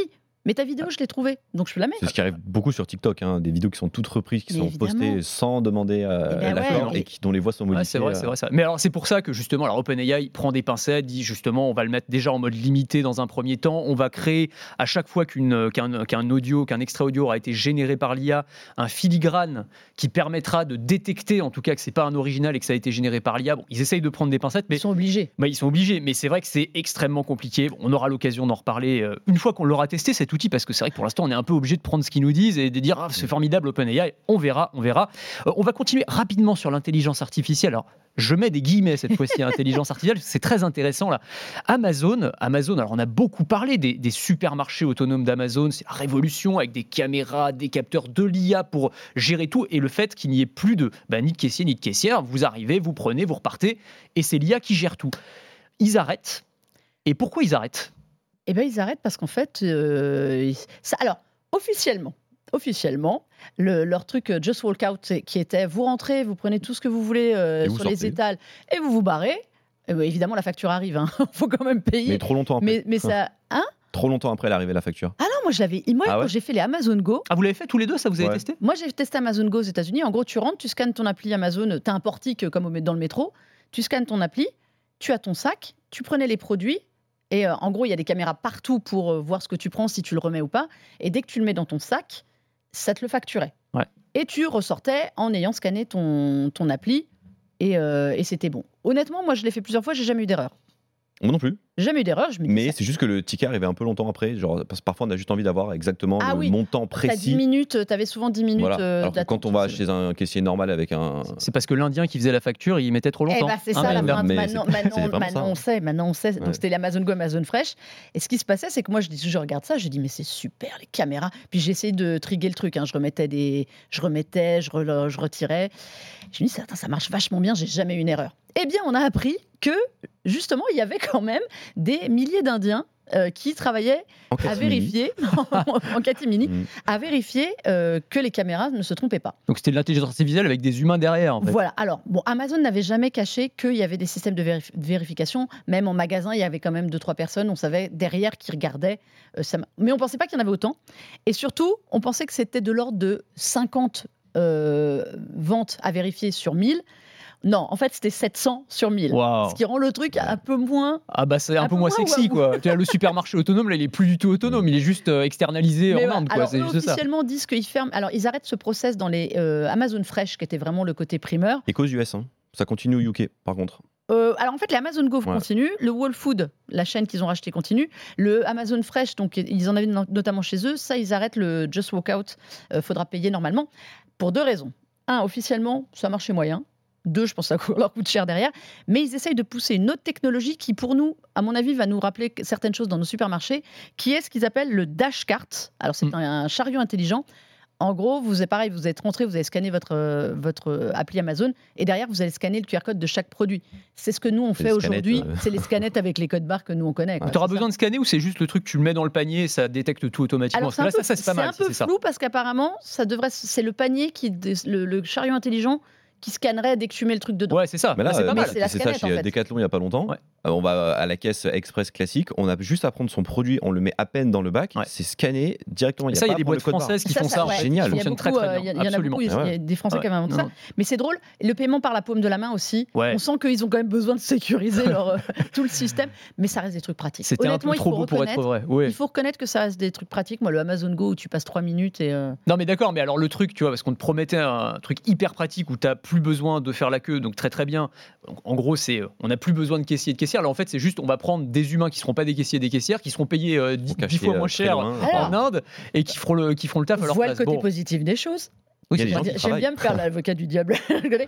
Speaker 3: Mais ta vidéo, je l'ai trouvée, donc je peux la mettre.
Speaker 4: C'est ce qui arrive beaucoup sur TikTok, hein, des vidéos qui sont toutes reprises, qui
Speaker 3: Mais
Speaker 4: sont
Speaker 3: évidemment.
Speaker 4: postées sans demander euh,
Speaker 3: Eh ben
Speaker 4: l'accord
Speaker 3: ouais,
Speaker 4: et qui, dont les voix sont modifiées.
Speaker 2: Ouais, c'est vrai, c'est vrai ça. Mais alors c'est pour ça que justement, alors OpenAI prend des pincettes, dit justement, on va le mettre déjà en mode limité dans un premier temps. On va créer à chaque fois qu'une, qu'un, qu'un audio, qu'un extrait audio aura été généré par l'I A, un filigrane qui permettra de détecter, en tout cas, que c'est pas un original et que ça a été généré par l'I A. Bon, ils essayent de prendre des pincettes, mais
Speaker 3: Ils sont obligés.
Speaker 2: bah, ils sont obligés. Mais c'est vrai que c'est extrêmement compliqué. On aura l'occasion d'en reparler euh, une fois qu'on l'aura testé cet outil, parce que c'est vrai que pour l'instant, on est un peu obligé de prendre ce qu'ils nous disent et de dire ah, c'est formidable OpenAI. On verra, on verra. Euh, on va continuer rapidement sur l'intelligence artificielle. Alors, je mets des guillemets cette fois-ci à intelligence artificielle, c'est très intéressant là. Amazon, Amazon, alors on a beaucoup parlé des, des supermarchés autonomes d'Amazon, c'est la révolution avec des caméras, des capteurs, de l'I A pour gérer tout, et le fait qu'il n'y ait plus de bah, ni de caissier ni de caissière, vous arrivez, vous prenez, vous repartez, et c'est l'I A qui gère tout. Ils arrêtent. Et pourquoi ils arrêtent ?
Speaker 3: Eh bien, ils arrêtent parce qu'en fait, euh, ça, alors, officiellement, officiellement, le, leur truc euh, Just Walk Out, c'est- qui était vous rentrez, vous prenez tout ce que vous voulez euh,
Speaker 4: Et vous
Speaker 3: sur les
Speaker 4: sortez.
Speaker 3: étals et vous vous barrez. Eh ben, évidemment, la facture arrive, il faut quand même payer.
Speaker 4: Mais trop longtemps après.
Speaker 3: Mais, mais ça. Hein
Speaker 4: Trop longtemps après l'arrivée de la facture.
Speaker 3: Ah non, moi je l'avais. Moi,
Speaker 4: Ah ouais
Speaker 3: quand j'ai fait les Amazon Go,
Speaker 2: Ah, vous l'avez fait tous les deux, ça vous avez
Speaker 4: Ouais.
Speaker 2: testé ?
Speaker 3: moi j'ai testé Amazon Go aux États-Unis. En gros, tu rentres, tu scannes ton appli Amazon, tu as un portique comme au- dans le métro, tu scannes ton appli, tu as ton sac, tu prenais les produits. Et euh, en gros, il y a des caméras partout pour euh, voir ce que tu prends, si tu le remets ou pas. Et dès que tu le mets dans ton sac, ça te le facturait.
Speaker 2: Ouais.
Speaker 3: Et tu ressortais en ayant scanné ton, ton appli. Et, euh, et c'était bon. Honnêtement, moi, je l'ai fait plusieurs fois, j'ai jamais eu d'erreur.
Speaker 4: Moi non plus.
Speaker 3: Jamais eu d'erreur. Je me dis,
Speaker 4: Mais
Speaker 3: ça-
Speaker 4: c'est juste que le ticket arrivait un peu longtemps après. Genre, parce que parfois, on a juste envie d'avoir exactement
Speaker 3: Ah
Speaker 4: le
Speaker 3: oui.
Speaker 4: montant
Speaker 3: t'as dix
Speaker 4: précis.
Speaker 3: minutes, t'avais souvent dix minutes.
Speaker 4: Voilà.
Speaker 3: euh,
Speaker 4: Alors que
Speaker 3: d'attente.
Speaker 4: quand on va chez un caissier normal avec un.
Speaker 2: C'est parce que l'Indien qui faisait la facture, il mettait trop
Speaker 3: Eh
Speaker 2: longtemps.
Speaker 3: ben, c'est
Speaker 2: Hein,
Speaker 3: ça la
Speaker 2: Melinda
Speaker 3: pointe.
Speaker 4: mais
Speaker 3: Maintenant,
Speaker 4: c'est-
Speaker 3: maintenant,
Speaker 4: c'est vraiment
Speaker 3: maintenant,
Speaker 4: ça.
Speaker 3: on sait, maintenant on sait. Donc
Speaker 4: Ouais.
Speaker 3: c'était l'Amazon Go, Amazon Fresh. Et ce qui se passait, c'est que moi je dis, je regarde ça, je dis mais c'est super les caméras. Puis j'ai essayé de triguer le truc. hein. Je remettais des, je remettais, je, re- je retirais. Je me dis attends, ça marche vachement bien. J'ai jamais eu une erreur. Eh bien, on a appris que justement il y avait quand même des milliers d'Indiens. euh, qui travaillaient
Speaker 4: En
Speaker 3: à
Speaker 4: catimini.
Speaker 3: vérifier, en catimini,
Speaker 4: Mm.
Speaker 3: à vérifier euh, que les caméras ne se trompaient pas.
Speaker 2: Donc c'était de l'intelligence artificielle avec des humains derrière, en fait.
Speaker 3: Voilà. Alors, bon, Amazon n'avait jamais caché qu'il y avait des systèmes de, vérif- de vérification. Même en magasin, il y avait quand même deux, trois personnes, on savait, derrière, qui regardaient. euh, ça ma- Mais on ne pensait pas qu'il y en avait autant. Et surtout, on pensait que c'était de l'ordre de cinquante euh, ventes à vérifier sur mille. Non, en fait, c'était sept cents sur mille.
Speaker 2: Waouh.
Speaker 3: Ce qui rend le truc un peu moins...
Speaker 2: Ah bah c'est un,
Speaker 3: Un
Speaker 2: peu
Speaker 3: peu
Speaker 2: moins
Speaker 3: moins,
Speaker 2: sexy
Speaker 3: ouais.
Speaker 2: quoi. Tu vois, le supermarché autonome là il est plus du tout autonome, il est juste euh, externalisé
Speaker 3: Mais
Speaker 2: en
Speaker 3: voilà.
Speaker 2: Inde quoi,
Speaker 3: Alors,
Speaker 2: c'est
Speaker 3: eux,
Speaker 2: juste ça.
Speaker 3: officiellement, disent qu'ils ferment... Alors, ils arrêtent ce process dans les euh, Amazon Fresh, qui était vraiment le côté primeur.
Speaker 4: Et qu'aux U S, hein. Ça continue au U K, par contre.
Speaker 3: Euh, alors en fait, les Amazon Go
Speaker 4: Ouais.
Speaker 3: continue, le Whole Food, la chaîne qu'ils ont racheté continue, le Amazon Fresh, donc ils en avaient no- notamment chez eux, ça ils arrêtent le Just Walk Out, euh, faudra payer normalement pour deux raisons. Un, officiellement, ça marchait moyen. Deux, je pense que ça leur coûte cher derrière. Mais ils essayent de pousser une autre technologie qui, pour nous, à mon avis, va nous rappeler certaines choses dans nos supermarchés, qui est ce qu'ils appellent le Dash Cart. Alors c'est
Speaker 2: Mm.
Speaker 3: un, un chariot intelligent. En gros, vous êtes pareil, vous êtes rentré, vous avez scanné votre, euh, votre euh, appli Amazon et derrière, vous allez scanner le Q R code de chaque produit. C'est ce que nous, on
Speaker 4: C'est
Speaker 3: fait
Speaker 4: les scanettes,
Speaker 3: aujourd'hui.
Speaker 4: euh.
Speaker 3: C'est les scanettes avec les codes barres que nous, on connaît. quoi.
Speaker 2: Tu auras
Speaker 3: C'est
Speaker 2: besoin
Speaker 3: ça.
Speaker 2: de scanner ou c'est juste le truc tu le mets dans le panier et ça détecte tout automatiquement?
Speaker 3: Alors,
Speaker 2: Parce
Speaker 3: c'est
Speaker 2: que
Speaker 3: un
Speaker 2: là
Speaker 3: peu,
Speaker 2: ça, ça c'est pas mal
Speaker 3: un
Speaker 2: si
Speaker 3: peu
Speaker 2: c'est ça.
Speaker 3: flou parce qu'apparemment, ça devrait, c'est le panier, qui, le, le chariot intelligent qui scannerait dès que tu mets le truc dedans.
Speaker 2: Ouais c'est ça,
Speaker 4: Mais là,
Speaker 2: Là, c'est
Speaker 4: euh,
Speaker 2: pas
Speaker 4: moi,
Speaker 2: mal.
Speaker 3: c'est la
Speaker 4: j'ai testé ça
Speaker 3: scanette, en
Speaker 4: chez
Speaker 3: fait.
Speaker 4: Decathlon il n'y a pas longtemps.
Speaker 2: Ouais.
Speaker 4: Euh, on va à la caisse express classique, on a juste à prendre son produit, on le met à peine dans le bac,
Speaker 2: Ouais.
Speaker 4: c'est scanné directement.
Speaker 2: Ça il y a
Speaker 4: pas
Speaker 2: des
Speaker 4: à prendre
Speaker 2: boîtes
Speaker 4: le code barre.
Speaker 2: françaises qui
Speaker 3: Ça,
Speaker 2: font
Speaker 3: ça,
Speaker 2: ça,
Speaker 3: ouais.
Speaker 2: ça
Speaker 3: Il
Speaker 4: génial.
Speaker 3: y a
Speaker 2: fonctionne très
Speaker 3: beaucoup,
Speaker 2: très
Speaker 3: euh,
Speaker 2: bien.
Speaker 3: Il y, a- il y en a
Speaker 2: Absolument.
Speaker 3: beaucoup, il y a- il y a des Français
Speaker 2: Ouais.
Speaker 3: qui inventent
Speaker 2: Non,
Speaker 3: ça.
Speaker 2: non.
Speaker 3: Mais c'est drôle, le paiement par la paume de la main aussi.
Speaker 2: Ouais.
Speaker 3: On sent qu'ils ont quand même besoin de sécuriser leur, euh, tout le système, mais ça reste des trucs pratiques.
Speaker 2: C'était un
Speaker 3: Honnêtement,
Speaker 2: peu
Speaker 3: il
Speaker 2: trop
Speaker 3: faut
Speaker 2: beau pour être
Speaker 3: reconnaître-
Speaker 2: vrai. Ouais.
Speaker 3: Il faut reconnaître que ça reste des trucs pratiques. Moi, le Amazon Go où tu passes trois minutes et. euh,
Speaker 2: Non mais d'accord, mais alors le truc, tu vois, parce qu'on te promettait un truc hyper pratique où tu n'as plus besoin de faire la queue, donc très très bien. Donc, en gros, c'est euh, on n'a plus besoin de caissiers et de caissières. Là, en fait, c'est juste on va prendre des humains qui seront pas des caissiers et des caissières, qui seront payés euh, dix,
Speaker 4: Faut cacher,
Speaker 2: dix fois
Speaker 4: euh,
Speaker 2: moins
Speaker 4: très
Speaker 2: cher
Speaker 4: loin.
Speaker 3: Alors,
Speaker 2: en Inde et qui feront le, qui feront le taf à leur
Speaker 3: Vois le
Speaker 2: place.
Speaker 3: côté
Speaker 2: Bon.
Speaker 3: positif des choses.
Speaker 2: Oui,
Speaker 4: Il y a
Speaker 2: c'est
Speaker 4: des gens
Speaker 2: vrai.
Speaker 4: qui
Speaker 3: J'aime bien
Speaker 4: travaillent.
Speaker 3: me faire l'avocat du diable.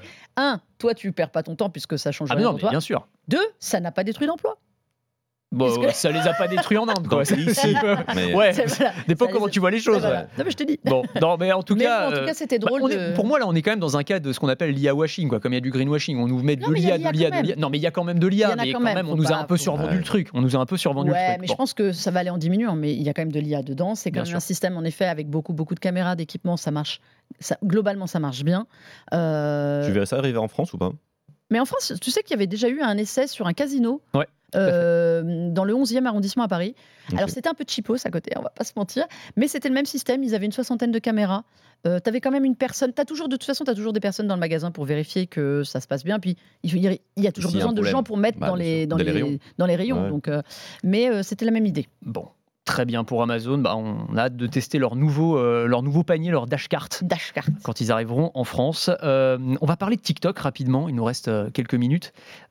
Speaker 3: Un, toi, tu perds pas ton temps puisque ça change
Speaker 2: Ah mais
Speaker 3: rien
Speaker 2: non,
Speaker 3: pour
Speaker 2: mais
Speaker 3: toi.
Speaker 2: bien sûr.
Speaker 3: Deux, ça n'a pas détruit d'emploi.
Speaker 2: Bon,
Speaker 3: Puisque-
Speaker 2: ça les a pas détruits en Inde, quoi.
Speaker 4: Donc,
Speaker 2: C'est-
Speaker 4: ici,
Speaker 2: c'est-
Speaker 4: mais-
Speaker 2: Ouais.
Speaker 3: C'est- voilà.
Speaker 2: Dépend
Speaker 3: Ça
Speaker 2: comment
Speaker 3: les-
Speaker 2: tu vois les choses.
Speaker 3: Voilà.
Speaker 2: ouais.
Speaker 3: Non, mais je te dis.
Speaker 2: Bon, non, mais en tout
Speaker 3: Mais
Speaker 2: cas,
Speaker 3: bon, en tout
Speaker 2: euh,
Speaker 3: cas, c'était
Speaker 2: bah,
Speaker 3: drôle.
Speaker 2: on est-
Speaker 3: de-
Speaker 2: pour moi, là, on est quand même dans un cas de ce qu'on appelle l'I A washing, quoi. Comme il y a du greenwashing, on nous met de
Speaker 3: Non, mais il y
Speaker 2: l'I A,
Speaker 3: a
Speaker 2: de
Speaker 3: l'I A
Speaker 2: l'I A,
Speaker 3: quand
Speaker 2: de l'I A. Non, mais il y a quand même de l'I
Speaker 3: Il y
Speaker 2: A,
Speaker 3: en a
Speaker 2: mais
Speaker 3: quand
Speaker 2: quand
Speaker 3: même,
Speaker 2: même, on
Speaker 3: faut
Speaker 2: nous a
Speaker 3: pas-
Speaker 2: un peu
Speaker 3: faut
Speaker 2: survendu
Speaker 4: pas-
Speaker 2: le truc. On nous a un peu survendu
Speaker 3: Ouais,
Speaker 2: le truc.
Speaker 3: mais
Speaker 2: Bon.
Speaker 3: je pense que ça va aller en diminuant, mais il y a quand même de l'I A dedans. C'est quand
Speaker 2: Bien
Speaker 3: même
Speaker 2: sûr.
Speaker 3: un système, en effet, avec beaucoup, beaucoup de caméras, d'équipements, ça marche. Ça, globalement, ça marche bien. Euh,
Speaker 4: Tu verrais ça arriver en France ou pas?
Speaker 3: Mais en France, tu sais qu'il y avait déjà eu un essai sur un casino.
Speaker 2: Ouais.
Speaker 3: euh, dans le onzième arrondissement à Paris.
Speaker 4: Okay.
Speaker 3: Alors c'était un peu cheapos à côté, on va pas se mentir, mais c'était le même système, ils avaient une soixantaine de caméras. Euh, tu avais quand même une personne, t'as toujours, de toute façon, tu as toujours des personnes dans le magasin pour vérifier que ça se passe bien, puis il il y a toujours
Speaker 4: S'il y a
Speaker 3: besoin
Speaker 4: un
Speaker 3: de
Speaker 4: problème.
Speaker 3: gens pour mettre
Speaker 4: Bah,
Speaker 3: dans,
Speaker 4: bien
Speaker 3: les,
Speaker 4: sûr.
Speaker 3: dans,
Speaker 4: Dans
Speaker 3: les,
Speaker 4: les rayons.
Speaker 3: dans les rayons.
Speaker 4: Ouais.
Speaker 3: Donc, euh, mais euh, c'était la même idée.
Speaker 2: Bon. Très bien pour Amazon, bah, on a hâte de tester leur nouveau, euh, leur nouveau panier, leur Dashcart,
Speaker 3: Dashcart.
Speaker 2: quand ils arriveront en France. Euh, on va parler de TikTok rapidement, il nous reste euh, quelques minutes.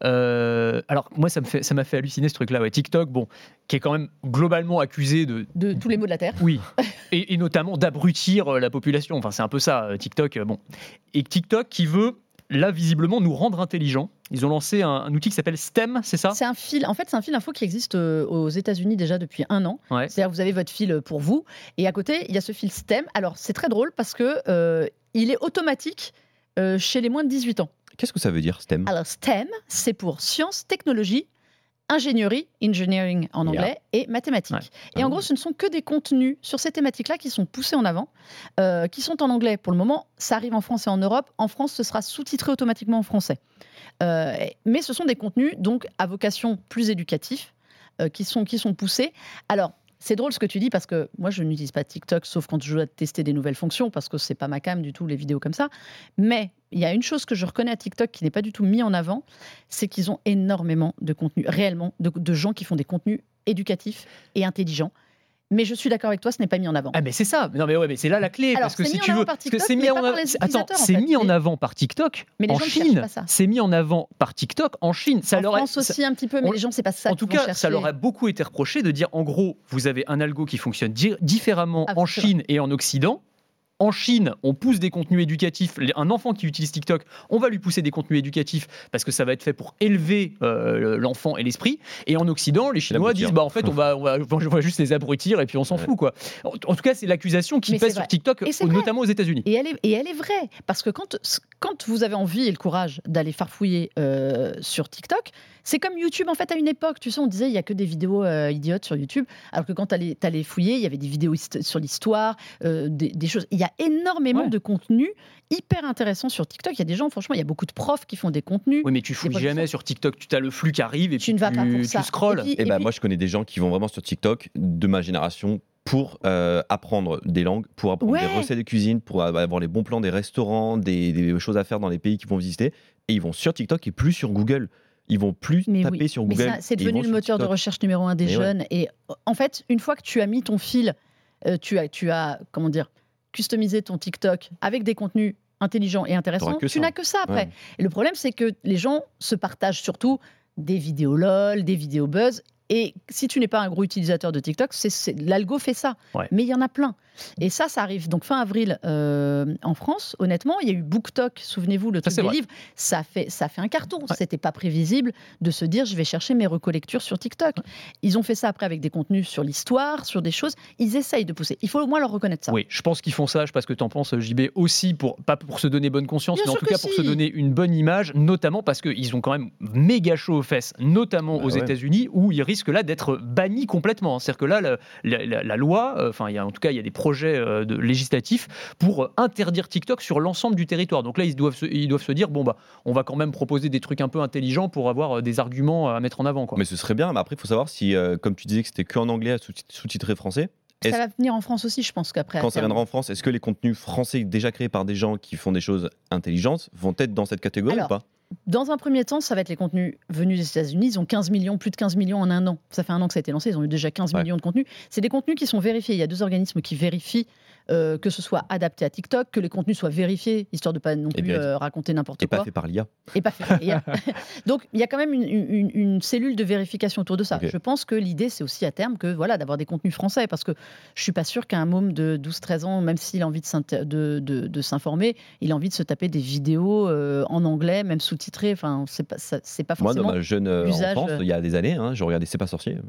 Speaker 2: Euh, alors moi, ça me fait, ça m'a fait halluciner ce truc-là. Ouais. TikTok, bon, qui est quand même globalement accusé de...
Speaker 3: De tous les maux de la Terre.
Speaker 2: Oui, et, et notamment d'abrutir euh, la population. Enfin, c'est un peu ça, euh, TikTok. euh, bon. Et TikTok qui veut, là, visiblement, nous rendre intelligents. Ils ont lancé un, un outil qui s'appelle STEM, c'est ça ?
Speaker 3: C'est un fil, en fait, c'est un fil info qui existe euh, aux États-Unis déjà depuis un an.
Speaker 2: Ouais.
Speaker 3: C'est-à-dire, vous avez votre fil pour vous, et à côté, il y a ce fil STEM. Alors, c'est très drôle parce que euh, il est automatique euh, chez les moins de dix-huit ans.
Speaker 4: Qu'est-ce que ça veut dire, STEM?
Speaker 3: Alors, STEM, c'est pour sciences, technologie, ingénierie, engineering en anglais,
Speaker 2: Yeah.
Speaker 3: et mathématiques.
Speaker 2: Ouais.
Speaker 3: Et en gros, ce ne sont que des contenus sur ces thématiques-là qui sont poussés en avant, euh, qui sont en anglais pour le moment. Ça arrive en France et en Europe. En France, ce sera sous-titré automatiquement en français. Euh, mais ce sont des contenus donc à vocation plus éducatif, euh, qui sont qui sont poussés. Alors c'est drôle ce que tu dis parce que moi je n'utilise pas TikTok sauf quand je dois tester des nouvelles fonctions parce que c'est pas ma cam du tout les vidéos comme ça. Mais il y a une chose que je reconnais à TikTok qui n'est pas du tout mis en avant, c'est qu'ils ont énormément de contenu réellement de, de gens qui font des contenus éducatifs et intelligents. Mais je suis d'accord avec toi, ce n'est pas mis en avant.
Speaker 2: Ah mais c'est ça. Non mais ouais, mais c'est là la clé.
Speaker 3: Alors,
Speaker 2: parce que
Speaker 3: c'est
Speaker 2: si
Speaker 3: mis en
Speaker 2: tu
Speaker 3: avant
Speaker 2: veux,
Speaker 3: par
Speaker 2: parce que
Speaker 3: TikTok,
Speaker 2: c'est mis
Speaker 3: mais
Speaker 2: en
Speaker 3: pas par
Speaker 2: avant.
Speaker 3: les
Speaker 2: Attends,
Speaker 3: utilisateurs, en
Speaker 2: c'est
Speaker 3: fait.
Speaker 2: mis en
Speaker 3: Mais-
Speaker 2: avant par TikTok
Speaker 3: Mais les
Speaker 2: en
Speaker 3: gens ne cherchent
Speaker 2: Chine.
Speaker 3: pas ça.
Speaker 2: C'est mis en avant par TikTok en Chine. Ça
Speaker 3: en
Speaker 2: leur est-
Speaker 3: France
Speaker 2: ça-
Speaker 3: aussi un petit peu, mais
Speaker 2: on-
Speaker 3: les gens c'est pas ça.
Speaker 2: En tout
Speaker 3: qu'ils vont
Speaker 2: cas, ça
Speaker 3: chercher.
Speaker 2: leur a beaucoup été reproché de dire en gros, vous avez un algo qui fonctionne di- différemment
Speaker 3: Ah,
Speaker 2: en
Speaker 3: c'est
Speaker 2: Chine et en Occident. En Chine, on pousse des contenus éducatifs. Les- Un enfant qui utilise TikTok, on va lui pousser des contenus éducatifs parce que ça va être fait pour élever euh, l'enfant et l'esprit. Et en Occident, les Chinois
Speaker 4: L'abrutir.
Speaker 2: disent bah en fait on va, on va, on va juste les abrutir et puis on s'en
Speaker 4: Ouais.
Speaker 2: fout quoi. En, en tout cas, c'est l'accusation qui
Speaker 3: Mais
Speaker 2: pèse
Speaker 3: c'est
Speaker 2: sur
Speaker 3: vrai.
Speaker 2: TikTok,
Speaker 3: Et c'est
Speaker 2: au-
Speaker 3: vrai.
Speaker 2: notamment aux États-Unis.
Speaker 3: Et elle, est, et elle est vraie, parce que quand, quand vous avez envie et le courage d'aller farfouiller euh, sur TikTok, c'est comme YouTube en fait à une époque. Tu sais, on disait il n'y a que des vidéos euh, idiotes sur YouTube, alors que quand tu allais, allais fouiller, il y avait des vidéos hist- sur l'histoire, euh, des, des choses. Il y a énormément
Speaker 2: Ouais.
Speaker 3: de contenu hyper intéressant sur TikTok. Il y a des gens, franchement, il y a beaucoup de profs qui font des contenus.
Speaker 2: Oui, mais tu fouilles
Speaker 3: pas
Speaker 2: jamais
Speaker 3: ça.
Speaker 2: sur TikTok. Tu as le flux qui arrive et
Speaker 3: Tu
Speaker 2: puis
Speaker 3: ne vas pas pour
Speaker 2: tu
Speaker 3: ça.
Speaker 2: scrolles.
Speaker 3: Et puis-
Speaker 4: Et bah, moi, je connais des gens qui vont vraiment sur TikTok de ma génération pour euh, apprendre des langues, pour apprendre
Speaker 3: Ouais.
Speaker 4: des recettes de cuisine, pour avoir les bons plans des restaurants, des, des choses à faire dans les pays qu'ils vont visiter. Et ils vont sur TikTok et plus sur Google. Ils vont plus
Speaker 3: Mais
Speaker 4: taper
Speaker 3: oui,
Speaker 4: sur
Speaker 3: mais
Speaker 4: Google.
Speaker 3: ça, c'est
Speaker 4: et ils
Speaker 3: devenu
Speaker 4: vont
Speaker 3: le
Speaker 4: sur
Speaker 3: moteur de
Speaker 4: TikTok.
Speaker 3: recherche numéro un des
Speaker 4: Mais ouais.
Speaker 3: jeunes. Et euh, en fait, une fois que tu as mis ton fil, euh, tu as, tu as, comment dire, customisé ton TikTok avec des contenus intelligents et intéressants,
Speaker 4: T'auras que
Speaker 3: tu
Speaker 4: ça.
Speaker 3: n'as que ça après.
Speaker 4: Ouais.
Speaker 3: Et le problème, c'est que les gens se partagent surtout des vidéos LOL, des vidéos buzz. Et si tu n'es pas un gros utilisateur de TikTok, c'est, c'est- l'algo fait ça.
Speaker 2: Ouais.
Speaker 3: Mais il y en a plein. Et ça, ça arrive donc fin avril euh, en France. Honnêtement, il y a eu BookTok, souvenez-vous, le truc
Speaker 2: c'est
Speaker 3: des
Speaker 2: vrai.
Speaker 3: livres. Ça fait, ça fait un carton.
Speaker 2: Ouais.
Speaker 3: C'était pas prévisible de se dire, je vais chercher mes recollectures sur TikTok. Ils ont fait ça après avec des contenus sur l'histoire, sur des choses. Ils essayent de pousser. Il faut au moins leur reconnaître ça.
Speaker 2: Oui, je pense qu'ils font ça. Je sais pas ce que tu en penses, J B, aussi pour pas pour se donner bonne conscience,
Speaker 3: Bien
Speaker 2: mais en
Speaker 3: sûr
Speaker 2: tout
Speaker 3: que
Speaker 2: cas pour
Speaker 3: si.
Speaker 2: se donner une bonne image, notamment parce qu'ils ont quand même méga chaud aux fesses, notamment
Speaker 4: Bah
Speaker 2: aux
Speaker 4: ouais.
Speaker 2: États-Unis, où ils risquent là d'être bannis complètement. C'est-à-dire que là, la, la- la- la loi, euh, enfin, il y a en tout cas, il y a des projets euh, de, législatifs pour euh, interdire TikTok sur l'ensemble du territoire. Donc là, ils doivent se, ils doivent se dire bon bah, on va quand même proposer des trucs un peu intelligents pour avoir euh, des arguments à mettre en avant, quoi.
Speaker 4: Mais ce serait bien. Mais après, il faut savoir si, euh, comme tu disais que c'était qu'en anglais à sous- sous-titré français,
Speaker 3: Ça
Speaker 4: est-ce-
Speaker 3: va venir en France aussi, je pense qu'après. à
Speaker 4: quand ça
Speaker 3: terme.
Speaker 4: viendra en France, est-ce que les contenus français déjà créés par des gens qui font des choses intelligentes vont être dans cette catégorie
Speaker 3: Alors,
Speaker 4: ou pas?
Speaker 3: Dans un premier temps, ça va être les contenus venus des États-Unis. Ils ont quinze millions, plus de quinze millions en un an. Ça fait un an que ça a été lancé. Ils ont eu déjà quinze
Speaker 4: Ouais.
Speaker 3: millions de contenus. C'est des contenus qui sont vérifiés. Il y a deux organismes qui vérifient euh, que ce soit adapté à TikTok, que les contenus soient vérifiés, histoire de pas non
Speaker 4: Et
Speaker 3: plus
Speaker 4: bien,
Speaker 3: euh, raconter n'importe
Speaker 4: Et
Speaker 3: quoi.
Speaker 4: pas fait par l'I A.
Speaker 3: Et pas fait. Et, euh, Donc, il y a quand même une, une- une cellule de vérification autour de ça.
Speaker 4: Ok.
Speaker 3: Je pense que l'idée, c'est aussi à terme que voilà, d'avoir des contenus français, parce que je suis pas sûre qu'un môme de douze treize ans, même s'il a envie de, s'inter- de, de- de s'informer, il a envie de se taper des vidéos euh, en anglais, même sous-titrées. Enfin, c'est pas, ça- c'est pas
Speaker 4: Moi, dans
Speaker 3: forcément.
Speaker 4: ma jeune euh,
Speaker 3: l'usage,
Speaker 4: enfance,
Speaker 3: euh.
Speaker 4: il y a des années, hein, je regardais C'est pas sorcier.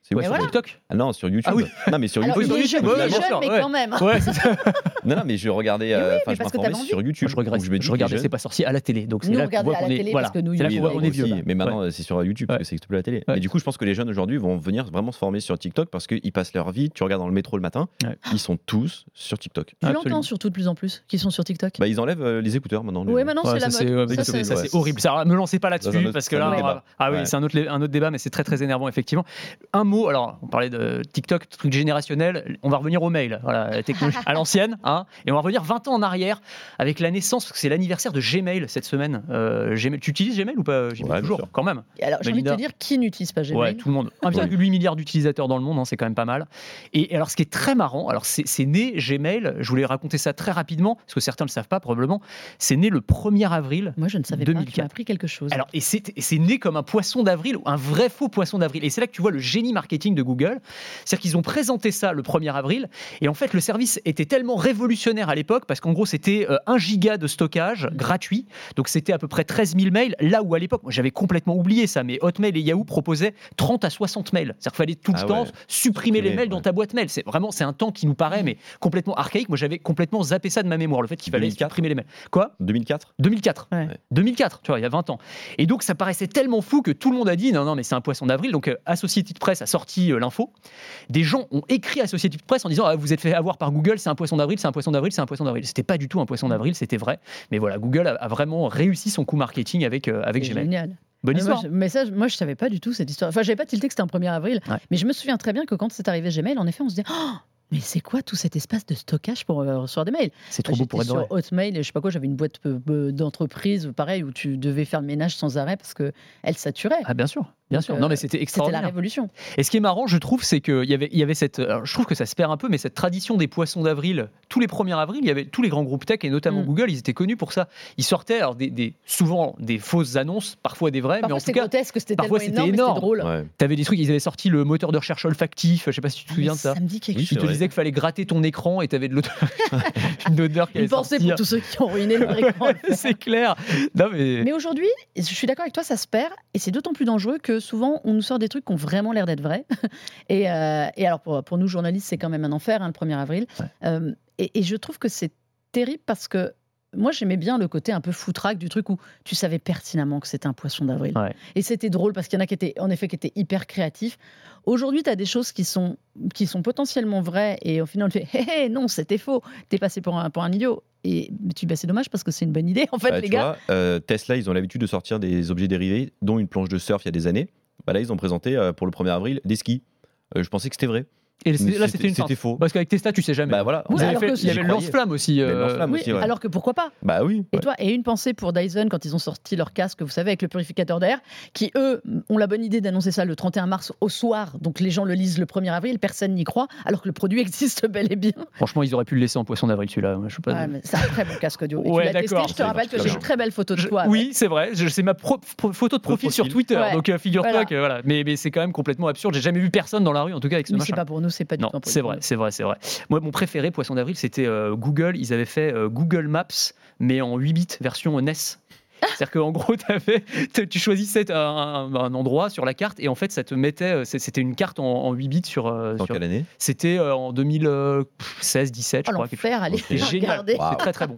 Speaker 4: C'est
Speaker 2: Ouais,
Speaker 3: Mais
Speaker 2: sur
Speaker 3: voilà.
Speaker 2: TikTok.
Speaker 4: Ah non, sur YouTube.
Speaker 2: Ah oui.
Speaker 4: Non, mais sur
Speaker 3: Alors,
Speaker 4: YouTube.
Speaker 3: il est
Speaker 2: sur
Speaker 3: jeune,
Speaker 2: YouTube,
Speaker 3: il est
Speaker 2: bien
Speaker 3: jeune,
Speaker 2: sûr,
Speaker 3: mais
Speaker 2: ouais.
Speaker 3: quand même.
Speaker 2: Ouais, c'est ça.
Speaker 4: Non, non, mais je regardais.
Speaker 3: Mais
Speaker 4: euh,
Speaker 3: oui,
Speaker 4: Enfin,
Speaker 3: mais
Speaker 4: je
Speaker 3: parce que
Speaker 4: m'informais
Speaker 3: t'as
Speaker 4: sur YouTube.
Speaker 2: Je regrette.
Speaker 4: Donc, je me dis
Speaker 2: Je
Speaker 4: qu'il est
Speaker 2: regardais,
Speaker 4: jeune.
Speaker 2: c'est pas sorti à la télé. Donc c'est
Speaker 3: Nous,
Speaker 2: là
Speaker 3: on
Speaker 2: qu'on voit
Speaker 3: regardait à
Speaker 2: qu'on
Speaker 3: la
Speaker 2: est.
Speaker 3: télé
Speaker 2: Voilà.
Speaker 3: parce que nous,
Speaker 2: C'est là
Speaker 3: il
Speaker 2: qu'on voit
Speaker 3: est
Speaker 2: qu'on est vieux.
Speaker 4: aussi,
Speaker 2: là.
Speaker 4: mais maintenant
Speaker 2: Ouais.
Speaker 4: c'est sur YouTube
Speaker 2: Ouais.
Speaker 4: que c'est plus à la télé.
Speaker 2: Ouais.
Speaker 4: Mais du coup, je pense que les jeunes aujourd'hui vont venir vraiment se former sur TikTok parce qu'ils passent leur vie. Tu regardes dans le métro le matin,
Speaker 2: Ouais.
Speaker 4: ils sont tous sur TikTok.
Speaker 3: Tu
Speaker 2: Absolument.
Speaker 3: l'entends surtout de plus en plus, qui sont sur TikTok.
Speaker 4: Bah, ils enlèvent euh, les écouteurs maintenant. les
Speaker 3: Oui,
Speaker 4: gens.
Speaker 3: maintenant
Speaker 2: Ouais,
Speaker 3: c'est
Speaker 2: ça,
Speaker 3: la
Speaker 2: c'est,
Speaker 3: mode.
Speaker 2: euh,
Speaker 3: Ça,
Speaker 2: ça,
Speaker 3: c'est-
Speaker 2: ça,
Speaker 4: ouais.
Speaker 2: c'est horrible. Ça, me lancez pas
Speaker 4: Dans un
Speaker 2: là-dessus
Speaker 4: autre-
Speaker 2: parce que
Speaker 4: c'est un
Speaker 2: là,
Speaker 4: autre
Speaker 2: on va-
Speaker 4: débat.
Speaker 2: ah oui,
Speaker 4: Ouais.
Speaker 2: c'est un autre, un autre débat, mais c'est très très énervant effectivement. Un mot. Alors, on parlait de TikTok, truc générationnel. On va revenir au mail. Voilà, la technologie à l'ancienne, hein. Et on va revenir vingt ans en arrière avec la naissance, parce que c'est l'anniversaire de Gmail cette semaine. Euh, Gmail, tu utilises Gmail ou pas? Gmail,
Speaker 4: Ouais, bien
Speaker 2: toujours,
Speaker 4: sûr.
Speaker 2: quand même.
Speaker 3: Alors, j'ai envie de te
Speaker 2: Melinda.
Speaker 3: dire, qui n'utilise pas Gmail?
Speaker 2: Ouais, tout le monde. un virgule huit milliard d'utilisateurs dans le monde, hein, c'est quand même pas mal. Et, et alors, ce qui est très marrant, alors c'est, c'est né Gmail. Je voulais raconter ça très rapidement parce que certains ne le savent pas probablement. C'est né le premier avril.
Speaker 3: Moi, je ne savais
Speaker 2: deux
Speaker 3: pas.
Speaker 2: mille
Speaker 3: Tu
Speaker 2: quatre.
Speaker 3: m'as appris quelque chose.
Speaker 2: Alors, et c'est, et c'est né comme un poisson d'avril, ou un vrai faux poisson d'avril. Et c'est là que tu vois le génie marketing de Google. C'est-à-dire qu'ils ont présenté ça le premier avril. Et en fait, le service était tellement révolutionnaire à l'époque, parce qu'en gros, c'était euh, un giga de stockage gratuit. Donc, c'était à peu près treize mille mails. Là où à l'époque, moi, j'avais complètement oublié ça, mais Hotmail et Yahoo proposaient trente à soixante mails. C'est-à-dire qu'il fallait tout le
Speaker 4: Ah
Speaker 2: temps
Speaker 4: ouais.
Speaker 2: supprimer les
Speaker 4: Supprimer,
Speaker 2: mails dans
Speaker 4: ouais.
Speaker 2: ta boîte mail. C'est vraiment, c'est un temps qui nous paraît mais complètement archaïque. Moi, j'avais complètement zappé ça de ma mémoire, le fait qu'il fallait
Speaker 4: deux mille quatre.
Speaker 2: supprimer les mails. Quoi?
Speaker 4: deux mille quatre.
Speaker 2: deux mille quatre.
Speaker 3: Ouais.
Speaker 2: deux mille quatre, tu vois, il y a vingt ans. Et donc, ça paraissait tellement fou que tout le monde a dit non, non, mais c'est un poisson d'avril. Donc, euh, Associated Press a sorti euh, l'info. Des gens ont écrit à Associated Press en disant ah, vous êtes fait avoir par Google, c'est un poisson d'avril, c'est un poisson d'avril, c'est un poisson d'avril. C'était pas du tout un poisson d'avril, c'était vrai. Mais voilà, Google a, a vraiment réussi son coup marketing avec, euh, avec
Speaker 3: C'est
Speaker 2: Gmail.
Speaker 3: génial.
Speaker 2: Bonne
Speaker 3: Mais
Speaker 2: histoire.
Speaker 3: Moi, je, mais ça, je- moi, je savais pas du tout cette histoire. Enfin, j'avais pas tilté que c'était un premier avril.
Speaker 2: Ouais.
Speaker 3: Mais je me souviens très bien que quand c'est arrivé Gmail, en effet, on se dit oh, mais c'est quoi tout cet espace de stockage pour euh, recevoir des mails?
Speaker 2: C'est trop beau pour être
Speaker 3: J'étais
Speaker 2: vrai.
Speaker 3: sur Hotmail, et je sais pas quoi, j'avais une boîte euh, euh, d'entreprise, pareil, où tu devais faire le ménage sans arrêt parce que elle saturait.
Speaker 2: Ah, bien sûr. Bien
Speaker 3: Donc,
Speaker 2: sûr.
Speaker 3: euh,
Speaker 2: Non, mais c'était
Speaker 3: C'était la
Speaker 2: extraordinaire.
Speaker 3: révolution.
Speaker 2: Et ce qui est marrant, je trouve, c'est qu'il y avait, il y avait cette. Alors, je trouve que ça se perd un peu, mais cette tradition des poissons d'avril, tous les premiers avril, il y avait tous les grands groupes tech, et notamment
Speaker 3: Mm.
Speaker 2: Google, ils étaient connus pour ça. Ils sortaient alors des, des- souvent des fausses annonces, parfois des vraies, mais
Speaker 3: Parfois
Speaker 2: en tout
Speaker 3: c'était
Speaker 2: cas,
Speaker 3: grotesque, c'était
Speaker 2: parfois,
Speaker 3: tellement
Speaker 2: c'était
Speaker 3: énorme, mais
Speaker 2: énorme.
Speaker 3: c'était drôle.
Speaker 4: Ouais.
Speaker 2: tu avais des trucs, ils avaient sorti le moteur de recherche olfactif, je sais pas si tu te
Speaker 3: Ah,
Speaker 2: souviens
Speaker 3: mais
Speaker 2: de ça.
Speaker 3: Ça me dit quelque
Speaker 4: Oui,
Speaker 3: chose.
Speaker 2: Ils te
Speaker 4: vrai.
Speaker 2: disaient qu'il fallait gratter ton écran et tu avais de l'odeur, une odeur qui allait
Speaker 3: Une pensée
Speaker 2: sortir.
Speaker 3: pour tous ceux qui ont ruiné leur écran.
Speaker 2: C'est clair. Non, mais.
Speaker 3: Mais aujourd'hui, je suis d'accord avec toi, ça se perd, et c'est d'autant plus dangereux que souvent on nous sort des trucs qui ont vraiment l'air d'être vrais. Et, euh, et alors pour, pour nous journalistes, c'est quand même un enfer, hein, le premier avril.
Speaker 2: Ouais.
Speaker 3: Euh, et, et je trouve que c'est terrible parce que moi j'aimais bien le côté un peu foutraque du truc où tu savais pertinemment que c'était un poisson d'avril.
Speaker 2: Ouais.
Speaker 3: Et c'était drôle parce qu'il y en a qui étaient en effet qui étaient hyper créatifs. Aujourd'hui, tu as des choses qui sont, qui sont potentiellement vraies et au final on fait hé hé, non, c'était faux, t'es passé pour un, pour un idiot. Et mais tu bah, c'est dommage parce que c'est une bonne idée en fait,
Speaker 4: Bah,
Speaker 3: les
Speaker 4: tu
Speaker 3: gars.
Speaker 4: vois, euh, Tesla, ils ont l'habitude de sortir des objets dérivés, dont une planche de surf il y a des années. Bah, là, ils ont présenté euh, pour le premier avril des skis. Euh, je pensais que c'était vrai.
Speaker 2: Et
Speaker 4: Mais
Speaker 2: là, c'était une
Speaker 4: c'était
Speaker 2: feinte.
Speaker 4: faux.
Speaker 2: Parce qu'avec Tesla, tu sais jamais.
Speaker 4: Bah voilà.
Speaker 2: Vous
Speaker 3: Oui,
Speaker 2: avez
Speaker 3: alors
Speaker 2: fait-
Speaker 3: que
Speaker 2: il y avait
Speaker 4: j'y
Speaker 2: le
Speaker 4: croyais.
Speaker 2: lance-flamme aussi.
Speaker 4: Mais le
Speaker 2: euh,
Speaker 4: lance-flamme
Speaker 3: Oui,
Speaker 4: aussi, ouais.
Speaker 3: alors que pourquoi pas.
Speaker 4: Bah oui.
Speaker 3: Et
Speaker 4: ouais.
Speaker 3: toi, et une pensée pour Dyson quand ils ont sorti leur casque, vous savez, avec le purificateur d'air, qui eux ont la bonne idée d'annoncer ça le trente et un mars au soir, donc les gens le lisent le premier avril, personne n'y croit, alors que le produit existe bel et bien.
Speaker 2: Franchement, ils auraient pu le laisser en poisson d'avril celui-là. Je sais pas.
Speaker 3: Ouais, mais c'est un très bon casque audio. Et
Speaker 2: Ouais,
Speaker 3: tu l'as testé,
Speaker 2: d'accord,
Speaker 3: je te
Speaker 4: c'est
Speaker 3: rappelle que j'ai
Speaker 4: particulièrement.
Speaker 3: une très belle photo de
Speaker 2: Je-
Speaker 3: toi. avec.
Speaker 2: oui, c'est vrai. Je- C'est ma pro- pro- photo de profil,
Speaker 4: profil.
Speaker 2: sur Twitter.
Speaker 3: Ouais.
Speaker 2: Donc euh, figure-toi
Speaker 3: Voilà.
Speaker 2: que voilà. Mais, mais c'est quand même complètement absurde. J'ai jamais vu personne dans la rue, en tout cas avec ce
Speaker 3: Mais
Speaker 2: machin.
Speaker 3: c'est pas pour nous, c'est pas du
Speaker 2: Non,
Speaker 3: tout un produit
Speaker 2: c'est
Speaker 3: pour
Speaker 2: vrai,
Speaker 3: nous.
Speaker 2: c'est vrai, c'est vrai. Moi, mon préféré, Poisson d'avril, c'était euh, Google. Ils avaient fait euh, Google Maps, mais en huit bits, version N E S. C'est-à-dire qu'en gros, t'avais- t- tu choisissais un, un- un endroit sur la carte et en fait, ça te mettait. euh, c'est- C'était une carte en, en huit bits sur. euh,
Speaker 4: Dans
Speaker 2: sur-
Speaker 4: quelle année?
Speaker 2: C'était euh, en deux mille seize dix-sept, je
Speaker 3: Oh
Speaker 2: crois. quelque chose.
Speaker 3: l'enfer, allez,
Speaker 2: C'était génial.
Speaker 3: regardez.
Speaker 4: Waouh.
Speaker 2: C'est très très bon.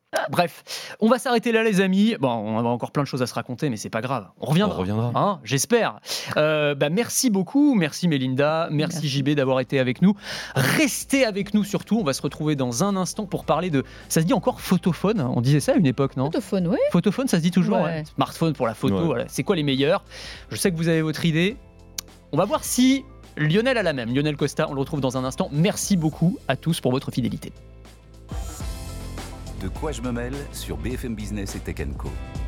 Speaker 2: Bref, on va s'arrêter là, les amis. Bon, on a encore plein de choses à se raconter, mais c'est pas grave. On reviendra.
Speaker 4: On reviendra.
Speaker 2: Hein, j'espère. Euh, bah, merci beaucoup, merci Mélinda, merci,
Speaker 3: Merci.
Speaker 2: J B d'avoir été avec nous. Restez avec nous surtout. On va se retrouver dans un instant pour parler de. Ça se dit encore photophone. On disait ça à une époque, non?
Speaker 3: Photophone, oui.
Speaker 2: Photophone, ça se dit toujours.
Speaker 3: Ouais.
Speaker 2: Ouais. Smartphone pour la photo.
Speaker 4: Ouais.
Speaker 2: Voilà. C'est quoi les meilleurs? Je sais que vous avez votre idée. On va voir si Lionel a la même. Lionel Costa, on le retrouve dans un instant. Merci beaucoup à tous pour votre fidélité.
Speaker 1: De quoi je me mêle sur B F M Business et Tech and Co.